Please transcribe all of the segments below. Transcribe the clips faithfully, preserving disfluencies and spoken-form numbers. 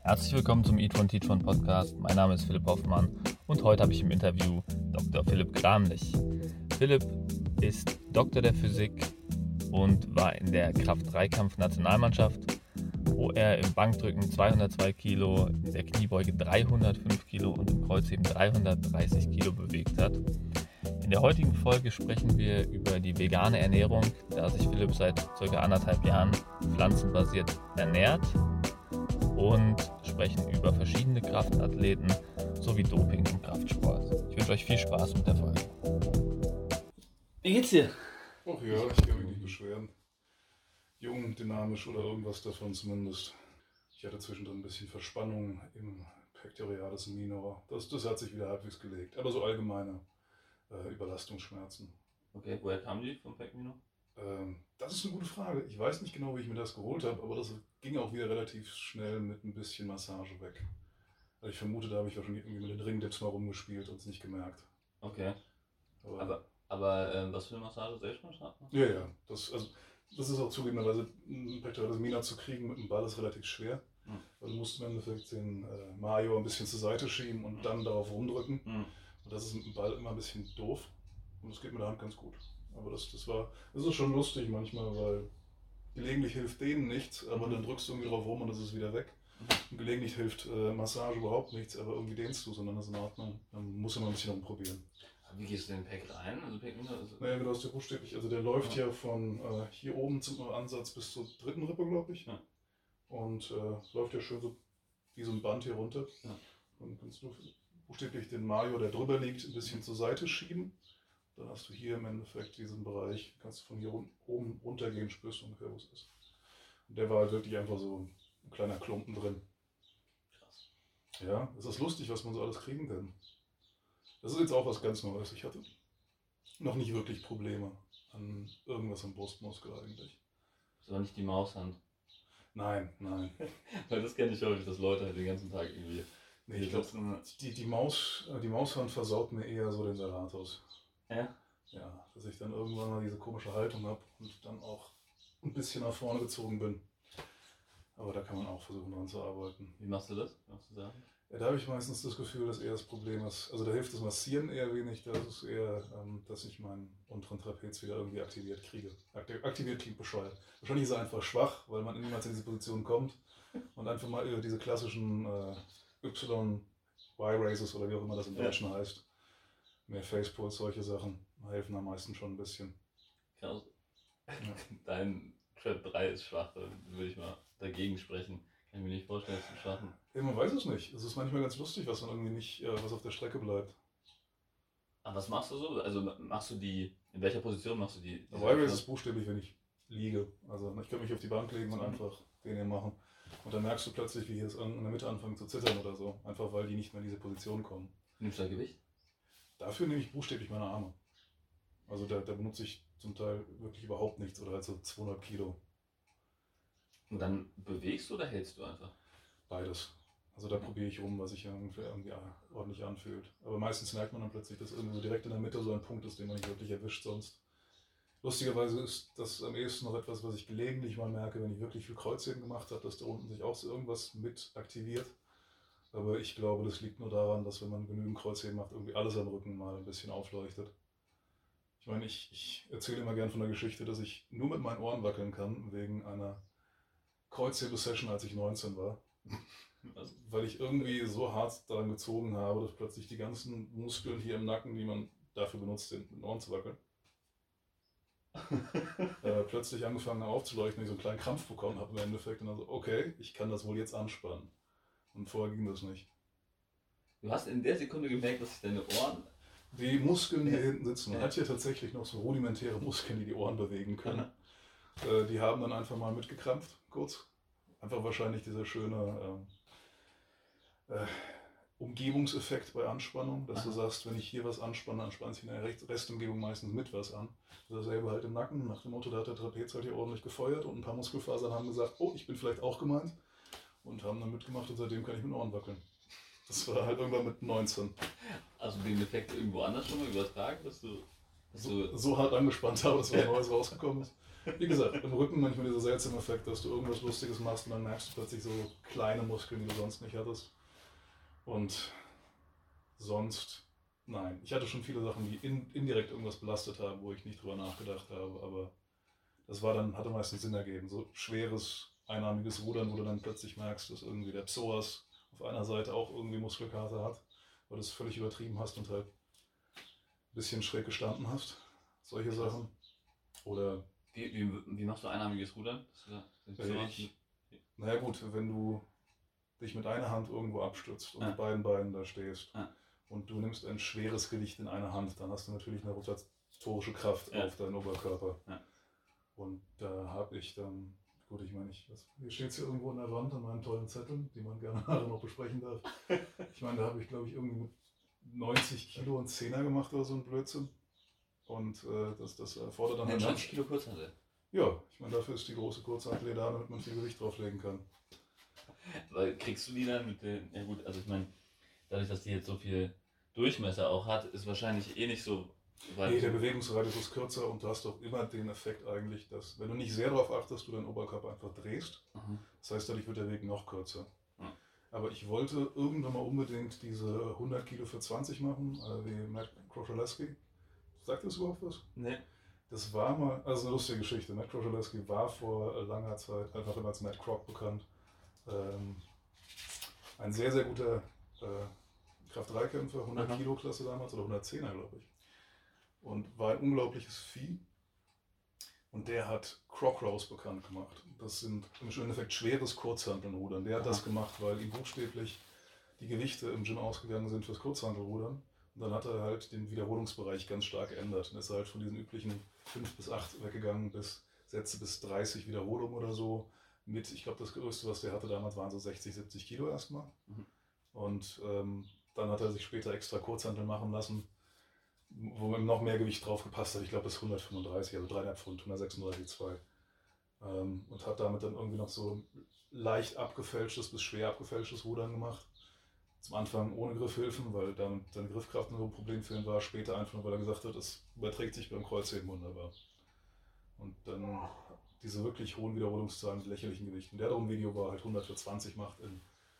Herzlich willkommen zum Eat One Teach One Podcast. Mein Name ist Philipp Hoffmann und heute habe ich im Interview Doktor Philipp Gramlich. Philipp ist Doktor der Physik und war in der Kraft-Dreikampf-Nationalmannschaft, wo er im Bankdrücken zweihundertzwei Kilo, in der Kniebeuge dreihundertfünf Kilo und im Kreuzheben dreihundertdreißig Kilo bewegt hat. In der heutigen Folge sprechen wir über die vegane Ernährung, da sich Philipp seit ca. anderthalb Jahren pflanzenbasiert ernährt, und sprechen über verschiedene Kraftathleten sowie Doping im Kraftsport. Ich wünsche euch viel Spaß mit der Folge. Wie geht's dir? Ach ja, ich kann mich nicht beschweren. Jung, dynamisch oder irgendwas davon zumindest. Ich hatte zwischendrin ein bisschen Verspannung im Pectoralis minor. Das, das hat sich wieder halbwegs gelegt. Aber so allgemeine äh, Überlastungsschmerzen. Okay, woher kamen die vom Pec minor? Ähm, das ist eine gute Frage. Ich weiß nicht genau, wie ich mir das geholt habe, aber das ging auch wieder relativ schnell mit ein bisschen Massage weg. Also ich vermute, da habe ich wahrscheinlich irgendwie mit den Ringdips mal rumgespielt und es nicht gemerkt. Okay. Aber, aber aber ähm, was für eine Massage Selbstmassage? Ja, ja. Das, also, das ist auch zugegebenerweise, ein Pectoralis minor zu kriegen mit dem Ball ist relativ schwer. Mhm. Weil du musst im Endeffekt den äh, Major ein bisschen zur Seite schieben und mhm. dann darauf rumdrücken. Mhm. Und das ist mit dem Ball immer ein bisschen doof. Und das geht mit der Hand ganz gut. Aber das, das war, das ist schon lustig manchmal, weil gelegentlich hilft denen nichts, aber mhm. dann drückst du irgendwie drauf rum und das ist wieder weg. Mhm. Und gelegentlich hilft äh, Massage überhaupt nichts, aber irgendwie dehnst du es und dann ist in Ordnung. Dann musst du mal ein bisschen rumprobieren. Wie gehst du den Pack rein? Also Pack minor ist naja, genau, ist der buchstäblich. Also der läuft ja, ja von äh, hier oben zum Ansatz bis zur dritten Rippe, glaube ich. Ja. Und äh, läuft ja schön so wie so ein Band hier runter. Ja. Dann kannst du buchstäblich den Major, der drüber liegt, ein bisschen zur Seite schieben. Dann hast du hier im Endeffekt diesen Bereich, kannst du von hier oben runtergehen, spürst du ungefähr, wo es ist. Und der war halt wirklich einfach so ein kleiner Klumpen drin. Krass. Ja, es ist lustig, was man so alles kriegen kann. Das ist jetzt auch was ganz Neues. Ich hatte noch nicht wirklich Probleme an irgendwas am Brustmuskel eigentlich. Das war nicht die Maushand? Nein, nein. Weil das kenne ich häufig, dass Leute halt den ganzen Tag irgendwie... Nee, ich glaube, die, die, Maus, die Maushand versaut mir eher so den Serratus. Ja? Ja, dass ich dann irgendwann mal diese komische Haltung habe und dann auch ein bisschen nach vorne gezogen bin. Aber da kann man auch versuchen, dran zu arbeiten. Wie machst du das? Machst du sagen? Ja, da habe ich meistens das Gefühl, dass eher das Problem ist. Also da hilft das Massieren eher wenig, da ist es eher, ähm, dass ich meinen unteren Trapez wieder irgendwie aktiviert kriege. Aktiviert klingt bescheuert. Wahrscheinlich ist er einfach schwach, weil man niemals in diese Position kommt und einfach mal über diese klassischen äh, Y-Raises oder wie auch immer das im Deutschen ja. heißt. Mehr Facepulls, solche Sachen helfen am meisten schon ein bisschen. Krass. Ja. Dein Trap drei ist schwach, da würde ich mal dagegen sprechen. Kann ich mir nicht vorstellen, dass du schaffen. Ja, man weiß es nicht. Es ist manchmal ganz lustig, was dann irgendwie nicht, äh, was auf der Strecke bleibt. Aber was machst du so? Also machst du die, in welcher Position machst du die? Y-Raise ist buchstäblich, wenn ich liege. Also ich kann mich auf die Bank legen und mhm. einfach den hier machen. Und dann merkst du plötzlich, wie hier es in der Mitte anfangen zu zittern oder so. Einfach weil die nicht mehr in diese Position kommen. Nimmst du da Gewicht? Dafür nehme ich buchstäblich meine Arme. Also da, da benutze ich zum Teil wirklich überhaupt nichts oder halt so zweihundert Kilo. Und dann bewegst du oder hältst du einfach? Beides. Also da probiere ich rum, was sich irgendwie, irgendwie ordentlich anfühlt. Aber meistens merkt man dann plötzlich, dass irgendwo direkt in der Mitte so ein Punkt ist, den man nicht wirklich erwischt sonst. Lustigerweise ist das am ehesten noch etwas, was ich gelegentlich mal merke, wenn ich wirklich viel Kreuzheben gemacht habe, dass da unten sich auch so irgendwas mit aktiviert. Aber ich glaube, das liegt nur daran, dass wenn man genügend Kreuzheben macht, irgendwie alles am Rücken mal ein bisschen aufleuchtet. Ich meine, ich, ich erzähle immer gern von der Geschichte, dass ich nur mit meinen Ohren wackeln kann, wegen einer Kreuzhebe-Session, als ich neunzehn war. Also, weil ich irgendwie so hart daran gezogen habe, dass plötzlich die ganzen Muskeln hier im Nacken, die man dafür benutzt, sind, mit den Ohren zu wackeln, äh, plötzlich angefangen haben aufzuleuchten, und ich so einen kleinen Krampf bekommen habe im Endeffekt. Und dann so, okay, ich kann das wohl jetzt anspannen. Und vorher ging das nicht. Du hast in der Sekunde gemerkt, dass sich deine Ohren... Die Muskeln hier hinten sitzen. Man hat hier tatsächlich noch so rudimentäre Muskeln, die die Ohren bewegen können. äh, die haben dann einfach mal mitgekrampft, kurz. Einfach wahrscheinlich dieser schöne äh, äh, Umgebungseffekt bei Anspannung, dass Aha. du sagst, wenn ich hier was anspanne, dann spannt sich in der Restumgebung meistens mit was an. Dasselbe halt im Nacken. Nach dem Motto, da hat der Trapez halt hier ordentlich gefeuert und ein paar Muskelfasern haben gesagt, oh, ich bin vielleicht auch gemeint. Und haben dann mitgemacht und seitdem kann ich mit den Ohren wackeln. Das war halt irgendwann mit neunzehn. Also den Effekt irgendwo anders schon mal übertragen, dass du so, so hart angespannt habe, dass was Neues rausgekommen ist. Wie gesagt, im Rücken manchmal dieser seltsame Effekt, dass du irgendwas Lustiges machst und dann merkst du plötzlich so kleine Muskeln, die du sonst nicht hattest. Und sonst, nein. Ich hatte schon viele Sachen, die in, indirekt irgendwas belastet haben, wo ich nicht drüber nachgedacht habe, aber das war dann, hatte meistens Sinn ergeben. So schweres, einarmiges Rudern, wo du dann plötzlich merkst, dass irgendwie der Psoas auf einer Seite auch irgendwie Muskelkater hat, weil du es völlig übertrieben hast und halt ein bisschen schräg gestanden hast. Solche Sachen. Oder Wie, wie, wie machst du einarmiges Rudern? Äh, ich, naja gut, wenn du dich mit einer Hand irgendwo abstützt und ja. mit beiden Beinen da stehst ja. und du nimmst ein schweres Gewicht in eine Hand, dann hast du natürlich eine rotatorische Kraft ja. auf deinen Oberkörper. Ja. Und da habe ich dann, gut, ich meine, ich, was, hier steht es hier irgendwo an der Wand an meinen tollen Zetteln, die man gerne nachher noch besprechen darf. Ich meine, da habe ich glaube ich irgendwie mit neunzig Kilo und Zehner gemacht oder so ein Blödsinn. Und äh, das, das erfordert dann... Ja, neunzig Kilo Kurzhantel? Ja, ich meine, dafür ist die große Kurzhantel da, damit man viel Gewicht drauflegen kann. Weil kriegst du die dann mit den... Ja gut, also ich meine, dadurch, dass die jetzt so viel Durchmesser auch hat, ist wahrscheinlich eh nicht so... Nee, der Bewegungsradius ist kürzer und du hast auch immer den Effekt eigentlich, dass, wenn du nicht sehr darauf achtest, du deinen Oberkörper einfach drehst. Mhm. Das heißt, dadurch wird der Weg noch kürzer. Mhm. Aber ich wollte irgendwann mal unbedingt diese hundert Kilo für zwanzig machen, äh, wie Matt Krochalewski. Sagt das überhaupt was? Nee. Das war mal, also eine lustige Geschichte. Matt Krochalewski war vor langer Zeit, einfach immer als Matt Kroc bekannt, ähm, ein sehr, sehr guter äh, Kraft-drei-Kämpfer, hundert Kilo Klasse damals oder hundertzehner glaube ich. Und war ein unglaubliches Vieh. Und der hat Croc Rows bekannt gemacht. Das sind im Endeffekt schweres Kurzhantelrudern. Der hat Aha. das gemacht, weil ihm buchstäblich die Gewichte im Gym ausgegangen sind fürs Kurzhantelrudern. Und dann hat er halt den Wiederholungsbereich ganz stark geändert. Und ist halt von diesen üblichen fünf bis acht weggegangen bis Sätze bis dreißig Wiederholungen oder so. Mit, ich glaube, das Größte, was der hatte damals, waren so sechzig, siebzig Kilo erstmal. Mhm. Und ähm, dann hat er sich später extra Kurzhantel machen lassen, wo noch mehr Gewicht drauf gepasst hat. Ich glaube, bis hundertfünfunddreißig, also dreieinhalb Pfund, hundertsechsunddreißig Komma zwei. Ähm, und hat damit dann irgendwie noch so leicht abgefälschtes bis schwer abgefälschtes Rudern gemacht. Zum Anfang ohne Griffhilfen, weil dann seine Griffkraft nur ein Problem für ihn war. Später einfach nur, weil er gesagt hat, es überträgt sich beim Kreuzheben wunderbar. Und dann diese wirklich hohen Wiederholungszahlen mit lächerlichen Gewichten. Der darum Video war halt hundert für zwanzig macht in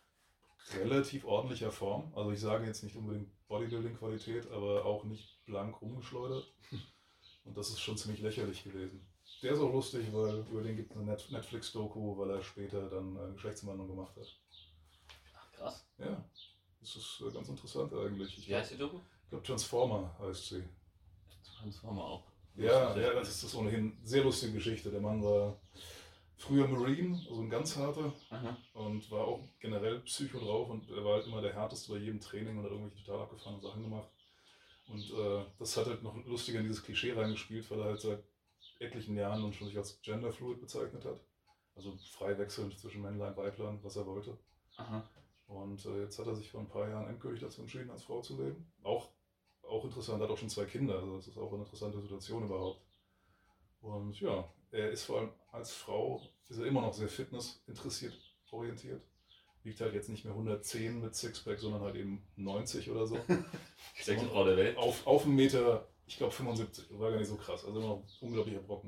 relativ ordentlicher Form. Also ich sage jetzt nicht unbedingt Bodybuilding-Qualität, aber auch nicht blank rumgeschleudert. Und das ist schon ziemlich lächerlich gewesen. Der ist auch lustig, weil über den gibt es eine Netflix-Doku, weil er später dann eine Geschlechtsumwandlung gemacht hat. Ach krass. Ja, das ist ganz interessant eigentlich. Ich Wie heißt die Doku? Ich glaube Transformer heißt sie. Transformer auch. Ja, ja, das ist ohnehin eine sehr lustige Geschichte. Der Mann war früher Marine, also ein ganz harter. Aha. Und war auch generell Psycho drauf und er war halt immer der härteste bei jedem Training und hat irgendwelche total abgefahrenen Sachen gemacht. Und äh, das hat halt noch lustiger in dieses Klischee reingespielt, weil er halt seit etlichen Jahren und schon sich als genderfluid bezeichnet hat. Also frei wechselnd zwischen Männlein und Weiblein, was er wollte. Aha. Und äh, jetzt hat er sich vor ein paar Jahren endgültig dazu entschieden, als Frau zu leben. Auch, auch interessant, hat auch schon zwei Kinder, also das ist auch eine interessante Situation überhaupt. Und ja, er ist vor allem als Frau, ist er immer noch sehr fitnessinteressiert, orientiert. Wiegt halt jetzt nicht mehr hundertzehn mit Sixpack, sondern halt eben neunzig oder so. Stärkste Frau der Welt. Auf, auf einen Meter, ich glaube fünfundsiebzig, das war gar nicht so krass, also immer noch ein unglaublicher Brocken.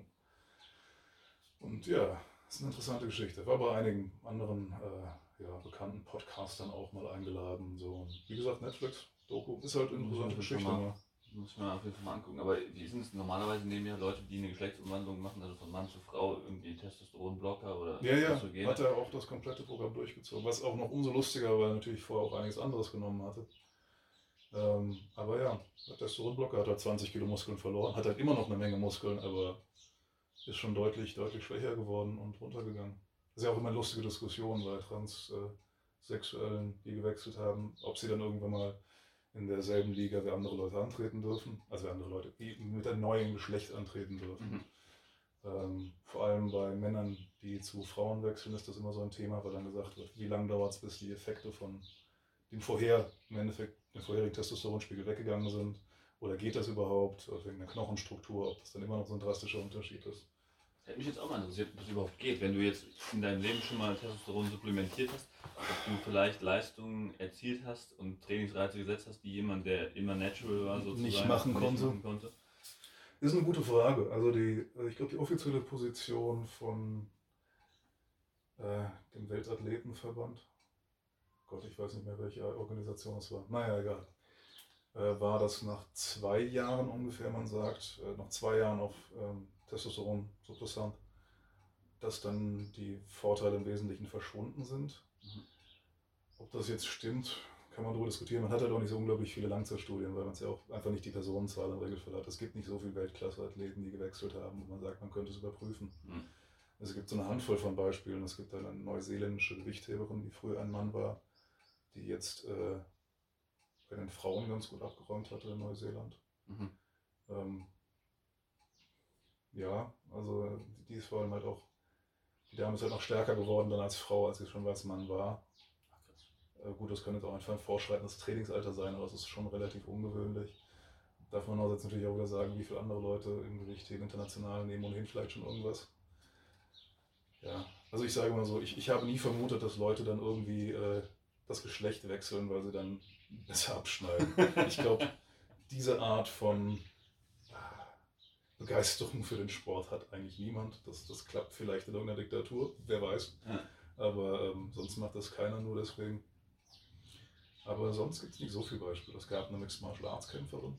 Und ja, das ist eine interessante Geschichte. War bei einigen anderen äh, ja, bekannten Podcastern auch mal eingeladen. So. Und wie gesagt, Netflix-Doku ist halt eine interessante Geschichte. Mal, muss ich mir auf jeden Fall mal angucken. Aber wie ist es normalerweise, nehmen ja Leute, die eine Geschlechtsumwandlung machen, also von Mann zu Frau, irgendwie Testosteronblocker oder ja, ja, hat er auch das komplette Programm durchgezogen. Was auch noch umso lustiger, weil er natürlich vorher auch einiges anderes genommen hatte. Ähm, aber ja, der Testosteronblocker hat halt zwanzig Kilo Muskeln verloren, hat halt immer noch eine Menge Muskeln, aber ist schon deutlich, deutlich schwächer geworden und runtergegangen. Das ist ja auch immer eine lustige Diskussion bei Transsexuellen, die gewechselt haben, ob sie dann irgendwann mal in derselben Liga wie andere Leute antreten dürfen, also wie andere Leute, die mit einem neuen Geschlecht antreten dürfen. Mhm. Ähm, vor allem bei Männern, die zu Frauen wechseln, ist das immer so ein Thema, weil dann gesagt wird, wie lange dauert es, bis die Effekte von dem vorher, im Endeffekt, dem vorherigen Testosteronspiegel weggegangen sind. Oder geht das überhaupt, wegen der Knochenstruktur, ob das dann immer noch so ein drastischer Unterschied ist. Hätte mich jetzt auch mal interessiert, ob das überhaupt geht. Wenn du jetzt in deinem Leben schon mal Testosteron supplementiert hast, ob du vielleicht Leistungen erzielt hast und Trainingsreize gesetzt hast, die jemand, der immer natural war, sozusagen nicht machen, nicht konnte. machen konnte. Ist eine gute Frage. Also die, ich glaube, die offizielle Position von äh, dem Weltathletenverband, Gott, ich weiß nicht mehr, welche Organisation es war, naja, egal, äh, war das nach zwei Jahren ungefähr, man sagt, äh, nach zwei Jahren auf ähm, Testosteron suppressant, dass dann die Vorteile im Wesentlichen verschwunden sind. Mhm. Ob das jetzt stimmt, kann man darüber diskutieren. Man hat halt auch nicht so unglaublich viele Langzeitstudien, weil man es ja auch einfach nicht die Personenzahl im Regelfall hat. Es gibt nicht so viele Weltklasse-Athleten, die gewechselt haben, wo man sagt, man könnte es überprüfen. Mhm. Es gibt so eine Handvoll von Beispielen. Es gibt eine neuseeländische Gewichtheberin, die früher ein Mann war, die jetzt äh, bei den Frauen ganz gut abgeräumt hatte in Neuseeland. Mhm. Ähm, ja, also die ist vor allem halt auch, die Dame ist halt noch stärker geworden dann als Frau, als sie schon als Mann war. Äh, gut, das könnte jetzt auch einfach ein vorschreitendes Trainingsalter sein, aber das ist schon relativ ungewöhnlich. Darf man auch jetzt natürlich auch wieder sagen, wie viele andere Leute im Gewichtheben international nehmen ohnehin vielleicht schon irgendwas. Ja, also ich sage mal so, ich, ich habe nie vermutet, dass Leute dann irgendwie äh, das Geschlecht wechseln, weil sie dann besser abschneiden. Ich glaube, diese Art von Begeisterung für den Sport hat eigentlich niemand. Das, das klappt vielleicht in irgendeiner Diktatur, wer weiß. Ja. Aber ähm, sonst macht das keiner nur deswegen. Aber sonst gibt es nicht so viele Beispiele. Es gab eine Mixed Martial Arts Kämpferin.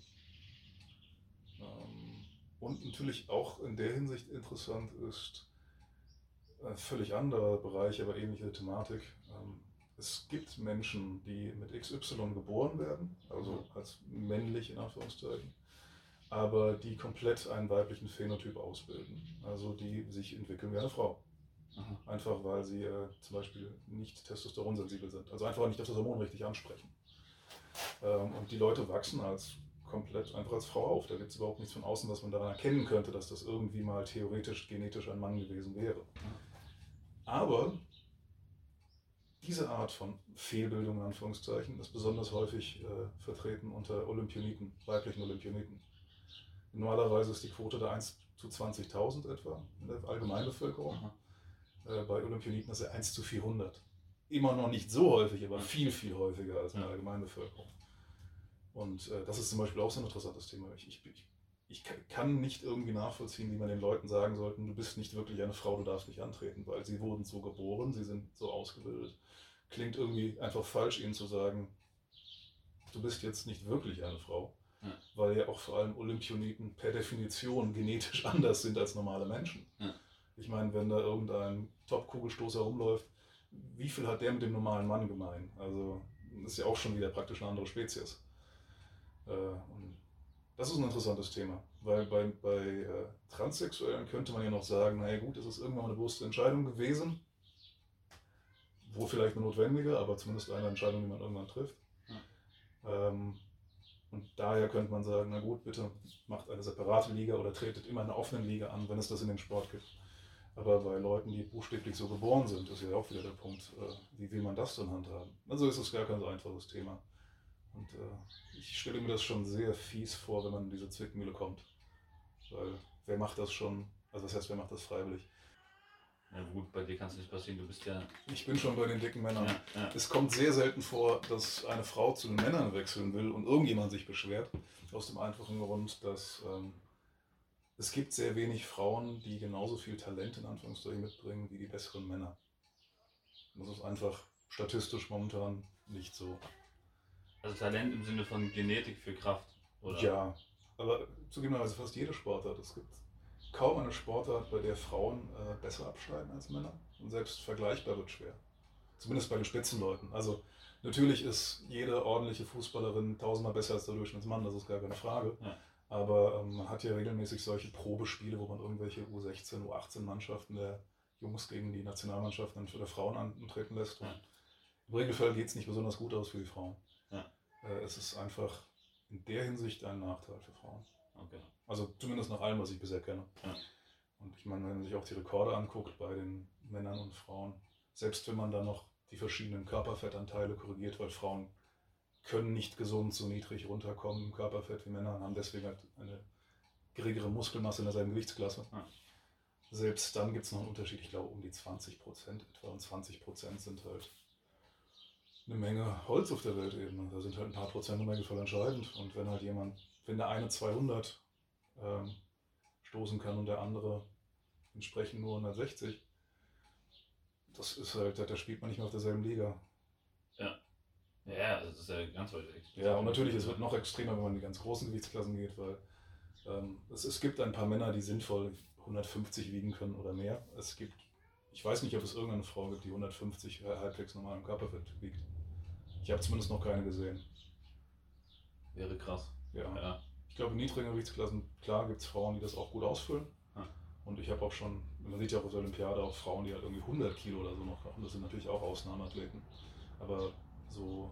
Ähm, und natürlich auch in der Hinsicht interessant ist, ein völlig anderer Bereich, aber ähnliche Thematik. Ähm, es gibt Menschen, die mit X Y geboren werden, also als männlich in Anführungszeichen, aber die komplett einen weiblichen Phänotyp ausbilden. Also die sich entwickeln wie eine Frau. Aha. Einfach weil sie äh, zum Beispiel nicht testosteronsensibel sind. Also einfach nicht auf das Hormon richtig ansprechen. Ähm, und die Leute wachsen als komplett einfach als Frau auf. Da gibt es überhaupt nichts von außen, was man daran erkennen könnte, dass das irgendwie mal theoretisch, genetisch ein Mann gewesen wäre. Aber diese Art von Fehlbildung in Anführungszeichen ist besonders häufig äh, vertreten unter Olympioniken, weiblichen Olympioniken. Normalerweise ist die Quote da eins zu zwanzigtausend etwa in der Allgemeinbevölkerung. Äh, bei Olympioniken ist er eins zu vierhundert. Immer noch nicht so häufig, aber viel, viel häufiger als in der Allgemeinbevölkerung. Und äh, das ist zum Beispiel auch so ein interessantes Thema. Ich, ich, ich, ich kann nicht irgendwie nachvollziehen, wie man den Leuten sagen sollte, du bist nicht wirklich eine Frau, du darfst nicht antreten, weil sie wurden so geboren, sie sind so ausgebildet. Klingt irgendwie einfach falsch, ihnen zu sagen, du bist jetzt nicht wirklich eine Frau. Ja. Weil ja auch vor allem Olympioniken per Definition genetisch anders sind als normale Menschen. Ja. Ich meine, wenn da irgendein Top-Kugelstoßer rumläuft, wie viel hat der mit dem normalen Mann gemein? Also das ist ja auch schon wieder praktisch eine andere Spezies. Äh, und das ist ein interessantes Thema, weil bei, bei äh, Transsexuellen könnte man ja noch sagen, naja gut, es ist irgendwann mal eine bewusste Entscheidung gewesen, wo vielleicht eine notwendige, aber zumindest eine Entscheidung, die man irgendwann trifft. Ja. Ähm, Und daher könnte man sagen, na gut, bitte macht eine separate Liga oder tretet immer in einer offenen Liga an, wenn es das in dem Sport gibt. Aber bei Leuten, die buchstäblich so geboren sind, ist ja auch wieder der Punkt, äh, wie will man das dann handhaben? Also ist es gar kein so einfaches Thema. Und äh, ich stelle mir das schon sehr fies vor, wenn man in diese Zwickmühle kommt. Weil wer macht das schon, also das heißt, wer macht das freiwillig? Ja gut, bei dir kann es nicht passieren, du bist ja... Ich bin schon bei den dicken Männern. Ja, ja. Es kommt sehr selten vor, dass eine Frau zu den Männern wechseln will und irgendjemand sich beschwert. Aus dem einfachen Grund, dass ähm, es gibt sehr wenig Frauen, die genauso viel Talent in Anführungszeichen mitbringen wie die besseren Männer. Das ist einfach statistisch momentan nicht so. Also Talent im Sinne von Genetik für Kraft, oder? Ja, aber zugegebenerweise fast jede Sportart. Es gibt kaum eine Sportart, bei der Frauen äh, besser abschneiden als Männer. Und selbst vergleichbar wird schwer. Zumindest bei den Spitzenleuten. Also natürlich ist jede ordentliche Fußballerin tausendmal besser als der Durchschnittsmann, das ist gar keine Frage. Ja. Aber ähm, man hat ja regelmäßig solche Probespiele, wo man irgendwelche U sechzehn, U achtzehn Mannschaften der Jungs gegen die Nationalmannschaften der Frauen antreten lässt. Ja. Im Regelfall geht es nicht besonders gut aus für die Frauen. Ja. Äh, es ist einfach in der Hinsicht ein Nachteil für Frauen. Okay. Also zumindest nach allem, was ich bisher kenne. Ja. Und ich meine, wenn man sich auch die Rekorde anguckt bei den Männern und Frauen, selbst wenn man dann noch die verschiedenen Körperfettanteile korrigiert, weil Frauen können nicht gesund so niedrig runterkommen im Körperfett wie Männer und haben deswegen halt eine geringere Muskelmasse in derselben Gewichtsklasse. Ja. Selbst dann gibt es noch einen Unterschied, ich glaube um die zwanzig Prozent etwa, und zwanzig Prozent sind halt eine Menge Holz auf der Welt eben. Da sind halt ein paar Prozent im Regelfall entscheidend. Und wenn halt jemand, wenn der eine zweihundert ähm, stoßen kann und der andere entsprechend nur hundertsechzig. Das ist halt, da spielt man nicht mehr auf derselben Liga. Ja. Ja, das ist ja ganz weit weg. Ja, und natürlich, es wird noch extremer, wenn man in die ganz großen Gewichtsklassen geht, weil ähm, es, es gibt ein paar Männer, die sinnvoll hundertfünfzig wiegen können oder mehr. Es gibt, ich weiß nicht, ob es irgendeine Frau gibt, die hundertfünfzig halbwegs normalen Körperfett wiegt. Ich habe zumindest noch keine gesehen. Wäre krass. Ja. Ja. Ich glaube, in niedrigen Gewichtsklassen, klar gibt es Frauen, die das auch gut ausfüllen. Hm. Und ich habe auch schon, man sieht ja auch auf der Olympiade auch Frauen, die halt irgendwie hundert Kilo oder so noch haben. Das sind natürlich auch Ausnahmeathleten. Aber so,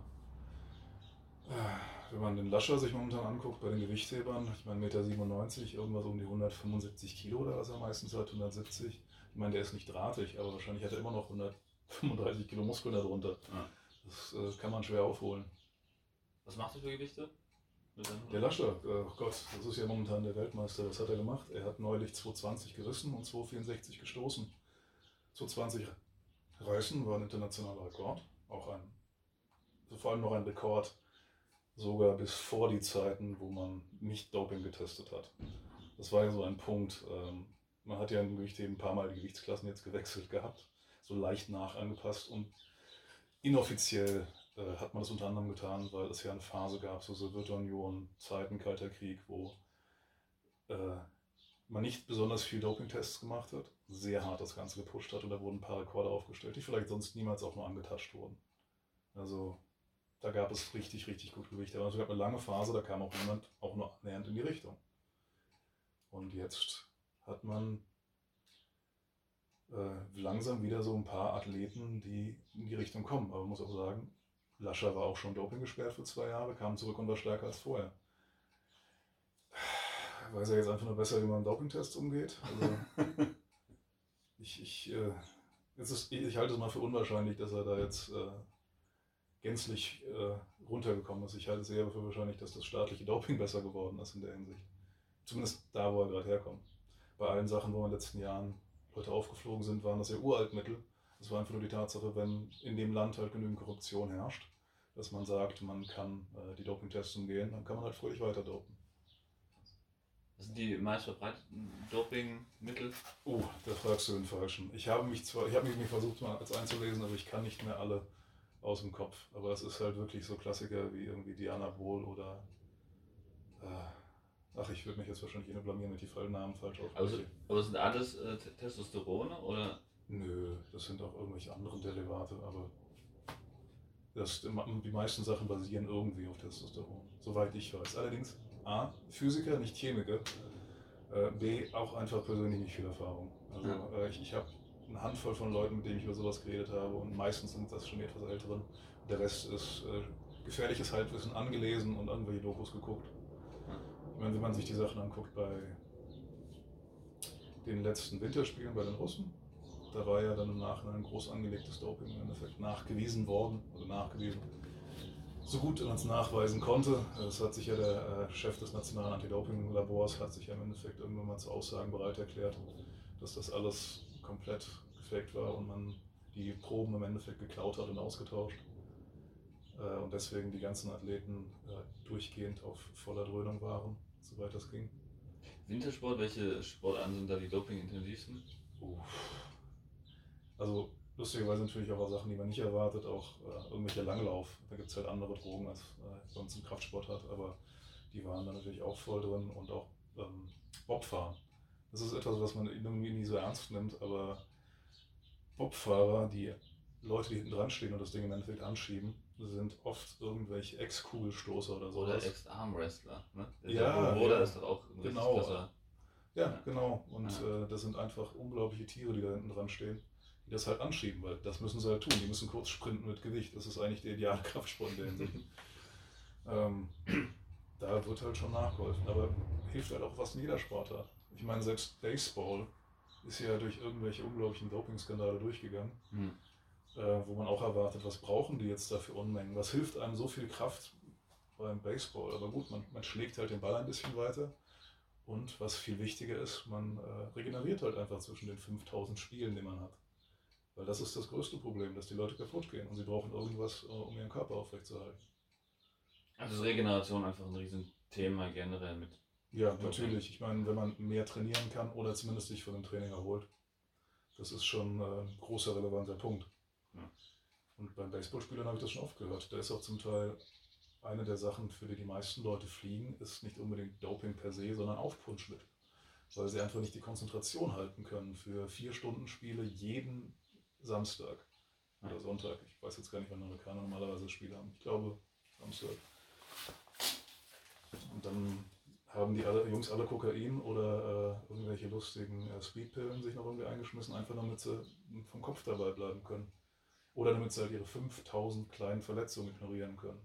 wenn man den Lascher sich momentan anguckt bei den Gewichthebern, ich meine eins Komma siebenundneunzig Meter, irgendwas um die hundertfünfundsiebzig Kilo oder was er meistens hat, hundertsiebzig. Ich meine, der ist nicht drahtig, aber wahrscheinlich hat er immer noch hundertfünfunddreißig Kilo Muskeln darunter. Ja. Das äh, kann man schwer aufholen. Was macht er für Gewichte? Der Lascher, oh Gott, das ist ja momentan der Weltmeister. Was hat er gemacht? Er hat neulich zwei zwanzig gerissen und zwei vierundsechzig gestoßen. zwei zwanzig reißen war ein internationaler Rekord. Auch ein, also vor allem noch ein Rekord, sogar bis vor die Zeiten, wo man nicht Doping getestet hat. Das war ja so ein Punkt. Ähm, man hat ja im Gewichtheben ein paar Mal die Gewichtsklassen jetzt gewechselt gehabt, so leicht nachangepasst und inoffiziell äh, hat man das unter anderem getan, weil es ja eine Phase gab, so Sowjetunion, Zeiten, Kalter Krieg, wo äh, man nicht besonders viel Dopingtests gemacht hat, sehr hart das Ganze gepusht hat und da wurden ein paar Rekorde aufgestellt, die vielleicht sonst niemals auch nur angetatscht wurden. Also da gab es richtig, richtig gut Gewicht. Aber es gab eine lange Phase, da kam auch niemand auch nur annähernd in die Richtung. Und jetzt hat man äh, langsam wieder so ein paar Athleten, die in die Richtung kommen. Aber man muss auch sagen, Lascher war auch schon Doping gesperrt für zwei Jahre, kam zurück und war stärker als vorher. Weiß er jetzt einfach nur besser, wie man Dopingtests umgeht. Also ich, ich, äh, es ist, ich halte es mal für unwahrscheinlich, dass er da jetzt äh, gänzlich äh, runtergekommen ist. Ich halte es eher für wahrscheinlich, dass das staatliche Doping besser geworden ist in der Hinsicht. Zumindest da, wo er gerade herkommt. Bei allen Sachen, wo in den letzten Jahren Leute aufgeflogen sind, waren das ja Uraltmittel. Das war einfach nur die Tatsache, wenn in dem Land halt genügend Korruption herrscht, dass man sagt, man kann äh, die Dopingtests umgehen, dann kann man halt fröhlich weiter dopen. Was sind die meist verbreiteten Dopingmittel? Oh, da fragst du den Falschen. Ich habe mich zwar, ich habe mich versucht mal als einzulesen, aber ich kann nicht mehr alle aus dem Kopf. Aber es ist halt wirklich so Klassiker wie irgendwie Dianabol oder äh, ach, ich würde mich jetzt wahrscheinlich eh blamieren, mit die Namen falsch aufspreche. Also, aber sind alles äh, Testosterone oder? Nö, das sind auch irgendwelche anderen Derivate, aber das, die meisten Sachen basieren irgendwie auf Testosteron, soweit ich weiß. Allerdings A, Physiker, nicht Chemiker, äh, B, auch einfach persönlich nicht viel Erfahrung. Also ja. äh, ich, ich habe eine Handvoll von Leuten, mit denen ich über sowas geredet habe und meistens sind das schon etwas älteren. Der Rest ist äh, gefährliches Halbwissen angelesen und irgendwelche Dokus geguckt. Ich meine, wenn man sich die Sachen anguckt bei den letzten Winterspielen bei den Russen, da war ja dann im Nachhinein ein groß angelegtes Doping im Endeffekt nachgewiesen worden, oder nachgewiesen, so gut man es nachweisen konnte. Das hat sich ja der äh, Chef des Nationalen Anti-Doping-Labors hat sich ja im Endeffekt irgendwann mal zu Aussagen bereit erklärt, dass das alles komplett gefaked war und man die Proben im Endeffekt geklaut hat und ausgetauscht. Äh, und deswegen die ganzen Athleten äh, durchgehend auf voller Dröhnung waren, soweit das ging. Wintersport, welche Sportarten sind da die dopingintensivsten? Uff. Also lustigerweise natürlich auch Sachen, die man nicht erwartet, auch äh, irgendwelcher Langlauf. Da gibt es halt andere Drogen, als äh, bei uns im Kraftsport hat, aber die waren da natürlich auch voll drin und auch ähm, Bobfahren. Das ist etwas, was man irgendwie nie so ernst nimmt, aber Bobfahrer, die Leute, die hinten dran stehen und das Ding im Endeffekt anschieben, sind oft irgendwelche Ex-Kugelstoßer oder sowas. Oder Ex-Armwrestler, ne? Der ja, Bruder ja, ist doch auch ein genau. Klasser. Ja, ja, genau. Und ja. Äh, das sind einfach unglaubliche Tiere, die da hinten dran stehen, die das halt anschieben, weil das müssen sie halt tun. Die müssen kurz sprinten mit Gewicht. Das ist eigentlich der ideale Kraftsport in der Hinsicht. ähm, da wird halt schon nachgeholfen, aber hilft halt auch fast in jeder Sportart. Ich meine, selbst Baseball ist ja durch irgendwelche unglaublichen Dopingskandale durchgegangen, hm. äh, wo man auch erwartet, was brauchen die jetzt da für Unmengen? Was hilft einem so viel Kraft beim Baseball? Aber gut, man, man schlägt halt den Ball ein bisschen weiter und was viel wichtiger ist, man äh, regeneriert halt einfach zwischen den fünftausend Spielen, die man hat. Weil das ist das größte Problem, dass die Leute kaputt gehen und sie brauchen irgendwas, uh, um ihren Körper aufrechtzuerhalten. Also ist Regeneration einfach ein Riesenthema generell mit Ja, natürlich. Ich meine, wenn man mehr trainieren kann oder zumindest sich von dem Training erholt, das ist schon äh, ein großer relevanter Punkt. Ja. Und beim Baseballspielern habe ich das schon oft gehört. Da ist auch zum Teil eine der Sachen, für die die meisten Leute fliegen, ist nicht unbedingt Doping per se, sondern Aufpunschmittel. Weil sie einfach nicht die Konzentration halten können für vier Stunden Spiele jeden Samstag oder Sonntag. Ich weiß jetzt gar nicht, wann Amerikaner normalerweise Spiele haben. Ich glaube Samstag. Und dann haben die alle, Jungs alle Kokain oder äh, irgendwelche lustigen äh, Speedpillen sich noch irgendwie eingeschmissen, einfach damit sie vom Kopf dabei bleiben können. Oder damit sie halt ihre fünftausend kleinen Verletzungen ignorieren können.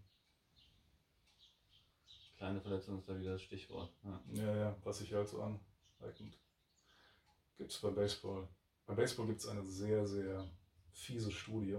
Kleine Verletzung ist da wieder das Stichwort. Ja, ja, ja was sich halt so aneignet. Gibt es beim Baseball. Beim Baseball gibt es eine sehr, sehr fiese Studie.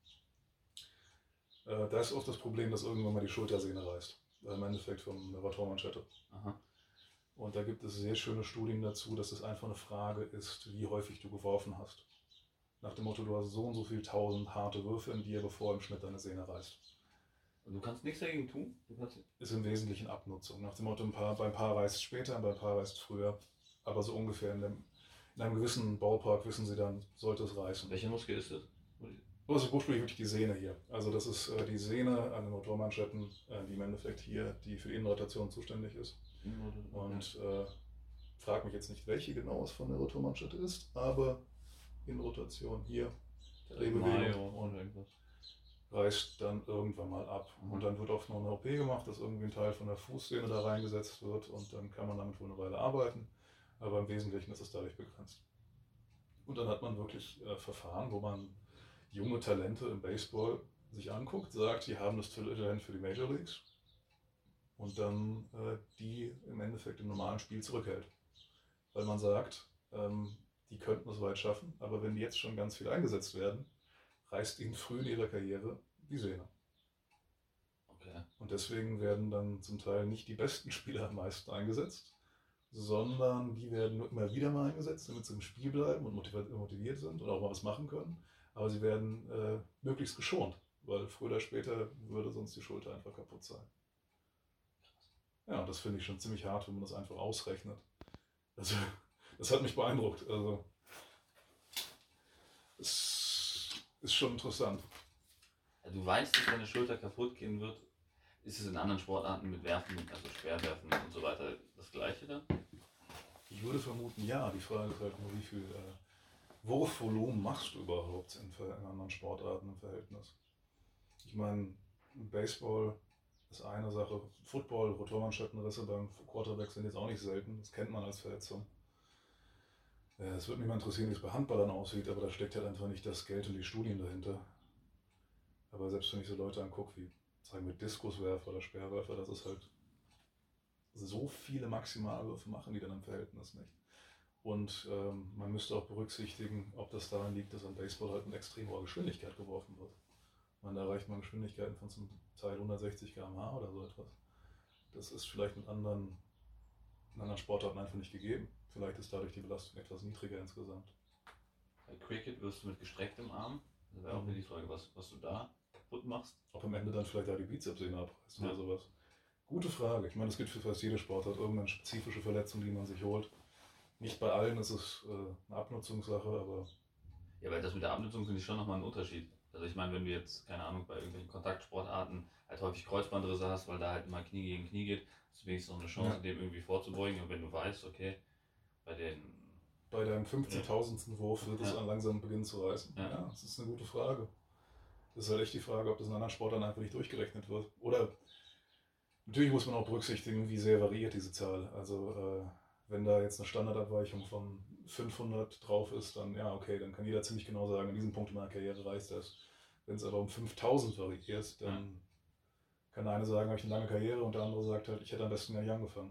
Äh, da ist oft das Problem, dass irgendwann mal die Schultersehne reißt. Im Endeffekt von der Rotormanschette. Aha. Und da gibt es sehr schöne Studien dazu, dass es einfach eine Frage ist, wie häufig du geworfen hast. Nach dem Motto, du hast so und so viel tausend harte Würfe in dir, bevor im Schnitt deine Sehne reißt. Und du kannst nichts dagegen tun? Du kannst... Ist im Wesentlichen Abnutzung. Nach dem Motto, ein paar, beim Paar reißt es später, beim Paar reißt es früher. Aber so ungefähr in, dem, in einem gewissen Ballpark wissen sie dann, sollte es reißen. Welcher Muskel ist das? Also ursprünglich wirklich die Sehne hier. Also das ist äh, die Sehne an den Rotormanschetten, äh, die im Endeffekt hier, die für die Innenrotation zuständig ist. Und äh, frag mich jetzt nicht, welche genau es von der Rotormanschette ist, aber Innenrotation hier, Drehbewegung und irgendwas. Reißt dann irgendwann mal ab. Mhm. Und dann wird oft noch eine O P gemacht, dass irgendwie ein Teil von der Fußsehne da reingesetzt wird und dann kann man damit wohl eine Weile arbeiten. Aber im Wesentlichen ist es dadurch begrenzt. Und dann hat man wirklich äh, Verfahren, wo man junge Talente im Baseball sich anguckt, sagt, die haben das Talent für die Major Leagues und dann äh, die im Endeffekt im normalen Spiel zurückhält. Weil man sagt, ähm, die könnten es weit schaffen, aber wenn die jetzt schon ganz viel eingesetzt werden, reißt ihnen früh in ihrer Karriere die Sehne. Okay. Und deswegen werden dann zum Teil nicht die besten Spieler am meisten eingesetzt, sondern die werden nur immer wieder mal eingesetzt, damit sie im Spiel bleiben und motiviert sind und auch mal was machen können. Aber sie werden äh, möglichst geschont, weil früher oder später würde sonst die Schulter einfach kaputt sein. Ja, und das finde ich schon ziemlich hart, wenn man das einfach ausrechnet. Also, das hat mich beeindruckt. Also, es ist schon interessant. Ja, du weißt, dass deine Schulter kaputt gehen wird. Ist es in anderen Sportarten mit Werfen, also Speerwerfen und so weiter, das Gleiche dann? Ich würde vermuten, ja. Die Frage ist halt nur, wie viel äh, Wurfvolumen machst du überhaupt in, in anderen Sportarten im Verhältnis? Ich meine, Baseball ist eine Sache. Football, Rotormanschettenrisse beim Quarterback sind jetzt auch nicht selten. Das kennt man als Verletzung. Es würde mich mal interessieren, wie es bei Handballern aussieht, aber da steckt halt einfach nicht das Geld und die Studien dahinter. Aber selbst wenn ich so Leute angucke, wie sagen wir Diskuswerfer oder Speerwerfer, das ist halt so viele Maximalwürfe machen die dann im Verhältnis nicht. Und ähm, man müsste auch berücksichtigen, ob das daran liegt, dass am Baseball halt mit extrem hoher Geschwindigkeit geworfen wird. Man erreicht mal Geschwindigkeiten von zum Teil hundertsechzig Kilometer pro Stunde oder so etwas. Das ist vielleicht mit anderen, in anderen Sportarten einfach nicht gegeben. Vielleicht ist dadurch die Belastung etwas niedriger insgesamt. Bei Cricket wirst du mit gestrecktem Arm. Das wäre auch wieder die Frage, was, was du da kaputt machst. Ob am Ende dann vielleicht da die Bizepssehne abreißt ja. oder sowas. Gute Frage. Ich meine, es gibt für fast jede Sportart irgendeine spezifische Verletzung, die man sich holt. Nicht bei allen ist es äh, eine Abnutzungssache, aber... Ja, weil das mit der Abnutzung finde ich schon nochmal einen Unterschied. Also ich meine, wenn du jetzt, keine Ahnung, bei irgendwelchen Kontaktsportarten halt häufig Kreuzbandrisse hast, weil da halt immer Knie gegen Knie geht, ist es wenigstens noch eine Chance, ja. dem irgendwie vorzubeugen. Und wenn du weißt, okay, bei den... Bei deinem fünfzehntausendsten Wurf wird es ja. langsam beginnen zu reißen. Ja. ja, das ist eine gute Frage. Das ist halt echt die Frage, ob das in anderen Sportarten einfach nicht durchgerechnet wird. Oder natürlich muss man auch berücksichtigen, wie sehr variiert diese Zahl. Also äh, wenn da jetzt eine Standardabweichung von fünfhundert drauf ist, dann ja, okay, dann kann jeder ziemlich genau sagen, an diesem Punkt in meiner Karriere reicht das. Wenn es aber um fünftausend variiert, dann ja. kann der eine sagen, habe ich eine lange Karriere und der andere sagt halt, ich hätte am besten gar nicht angefangen.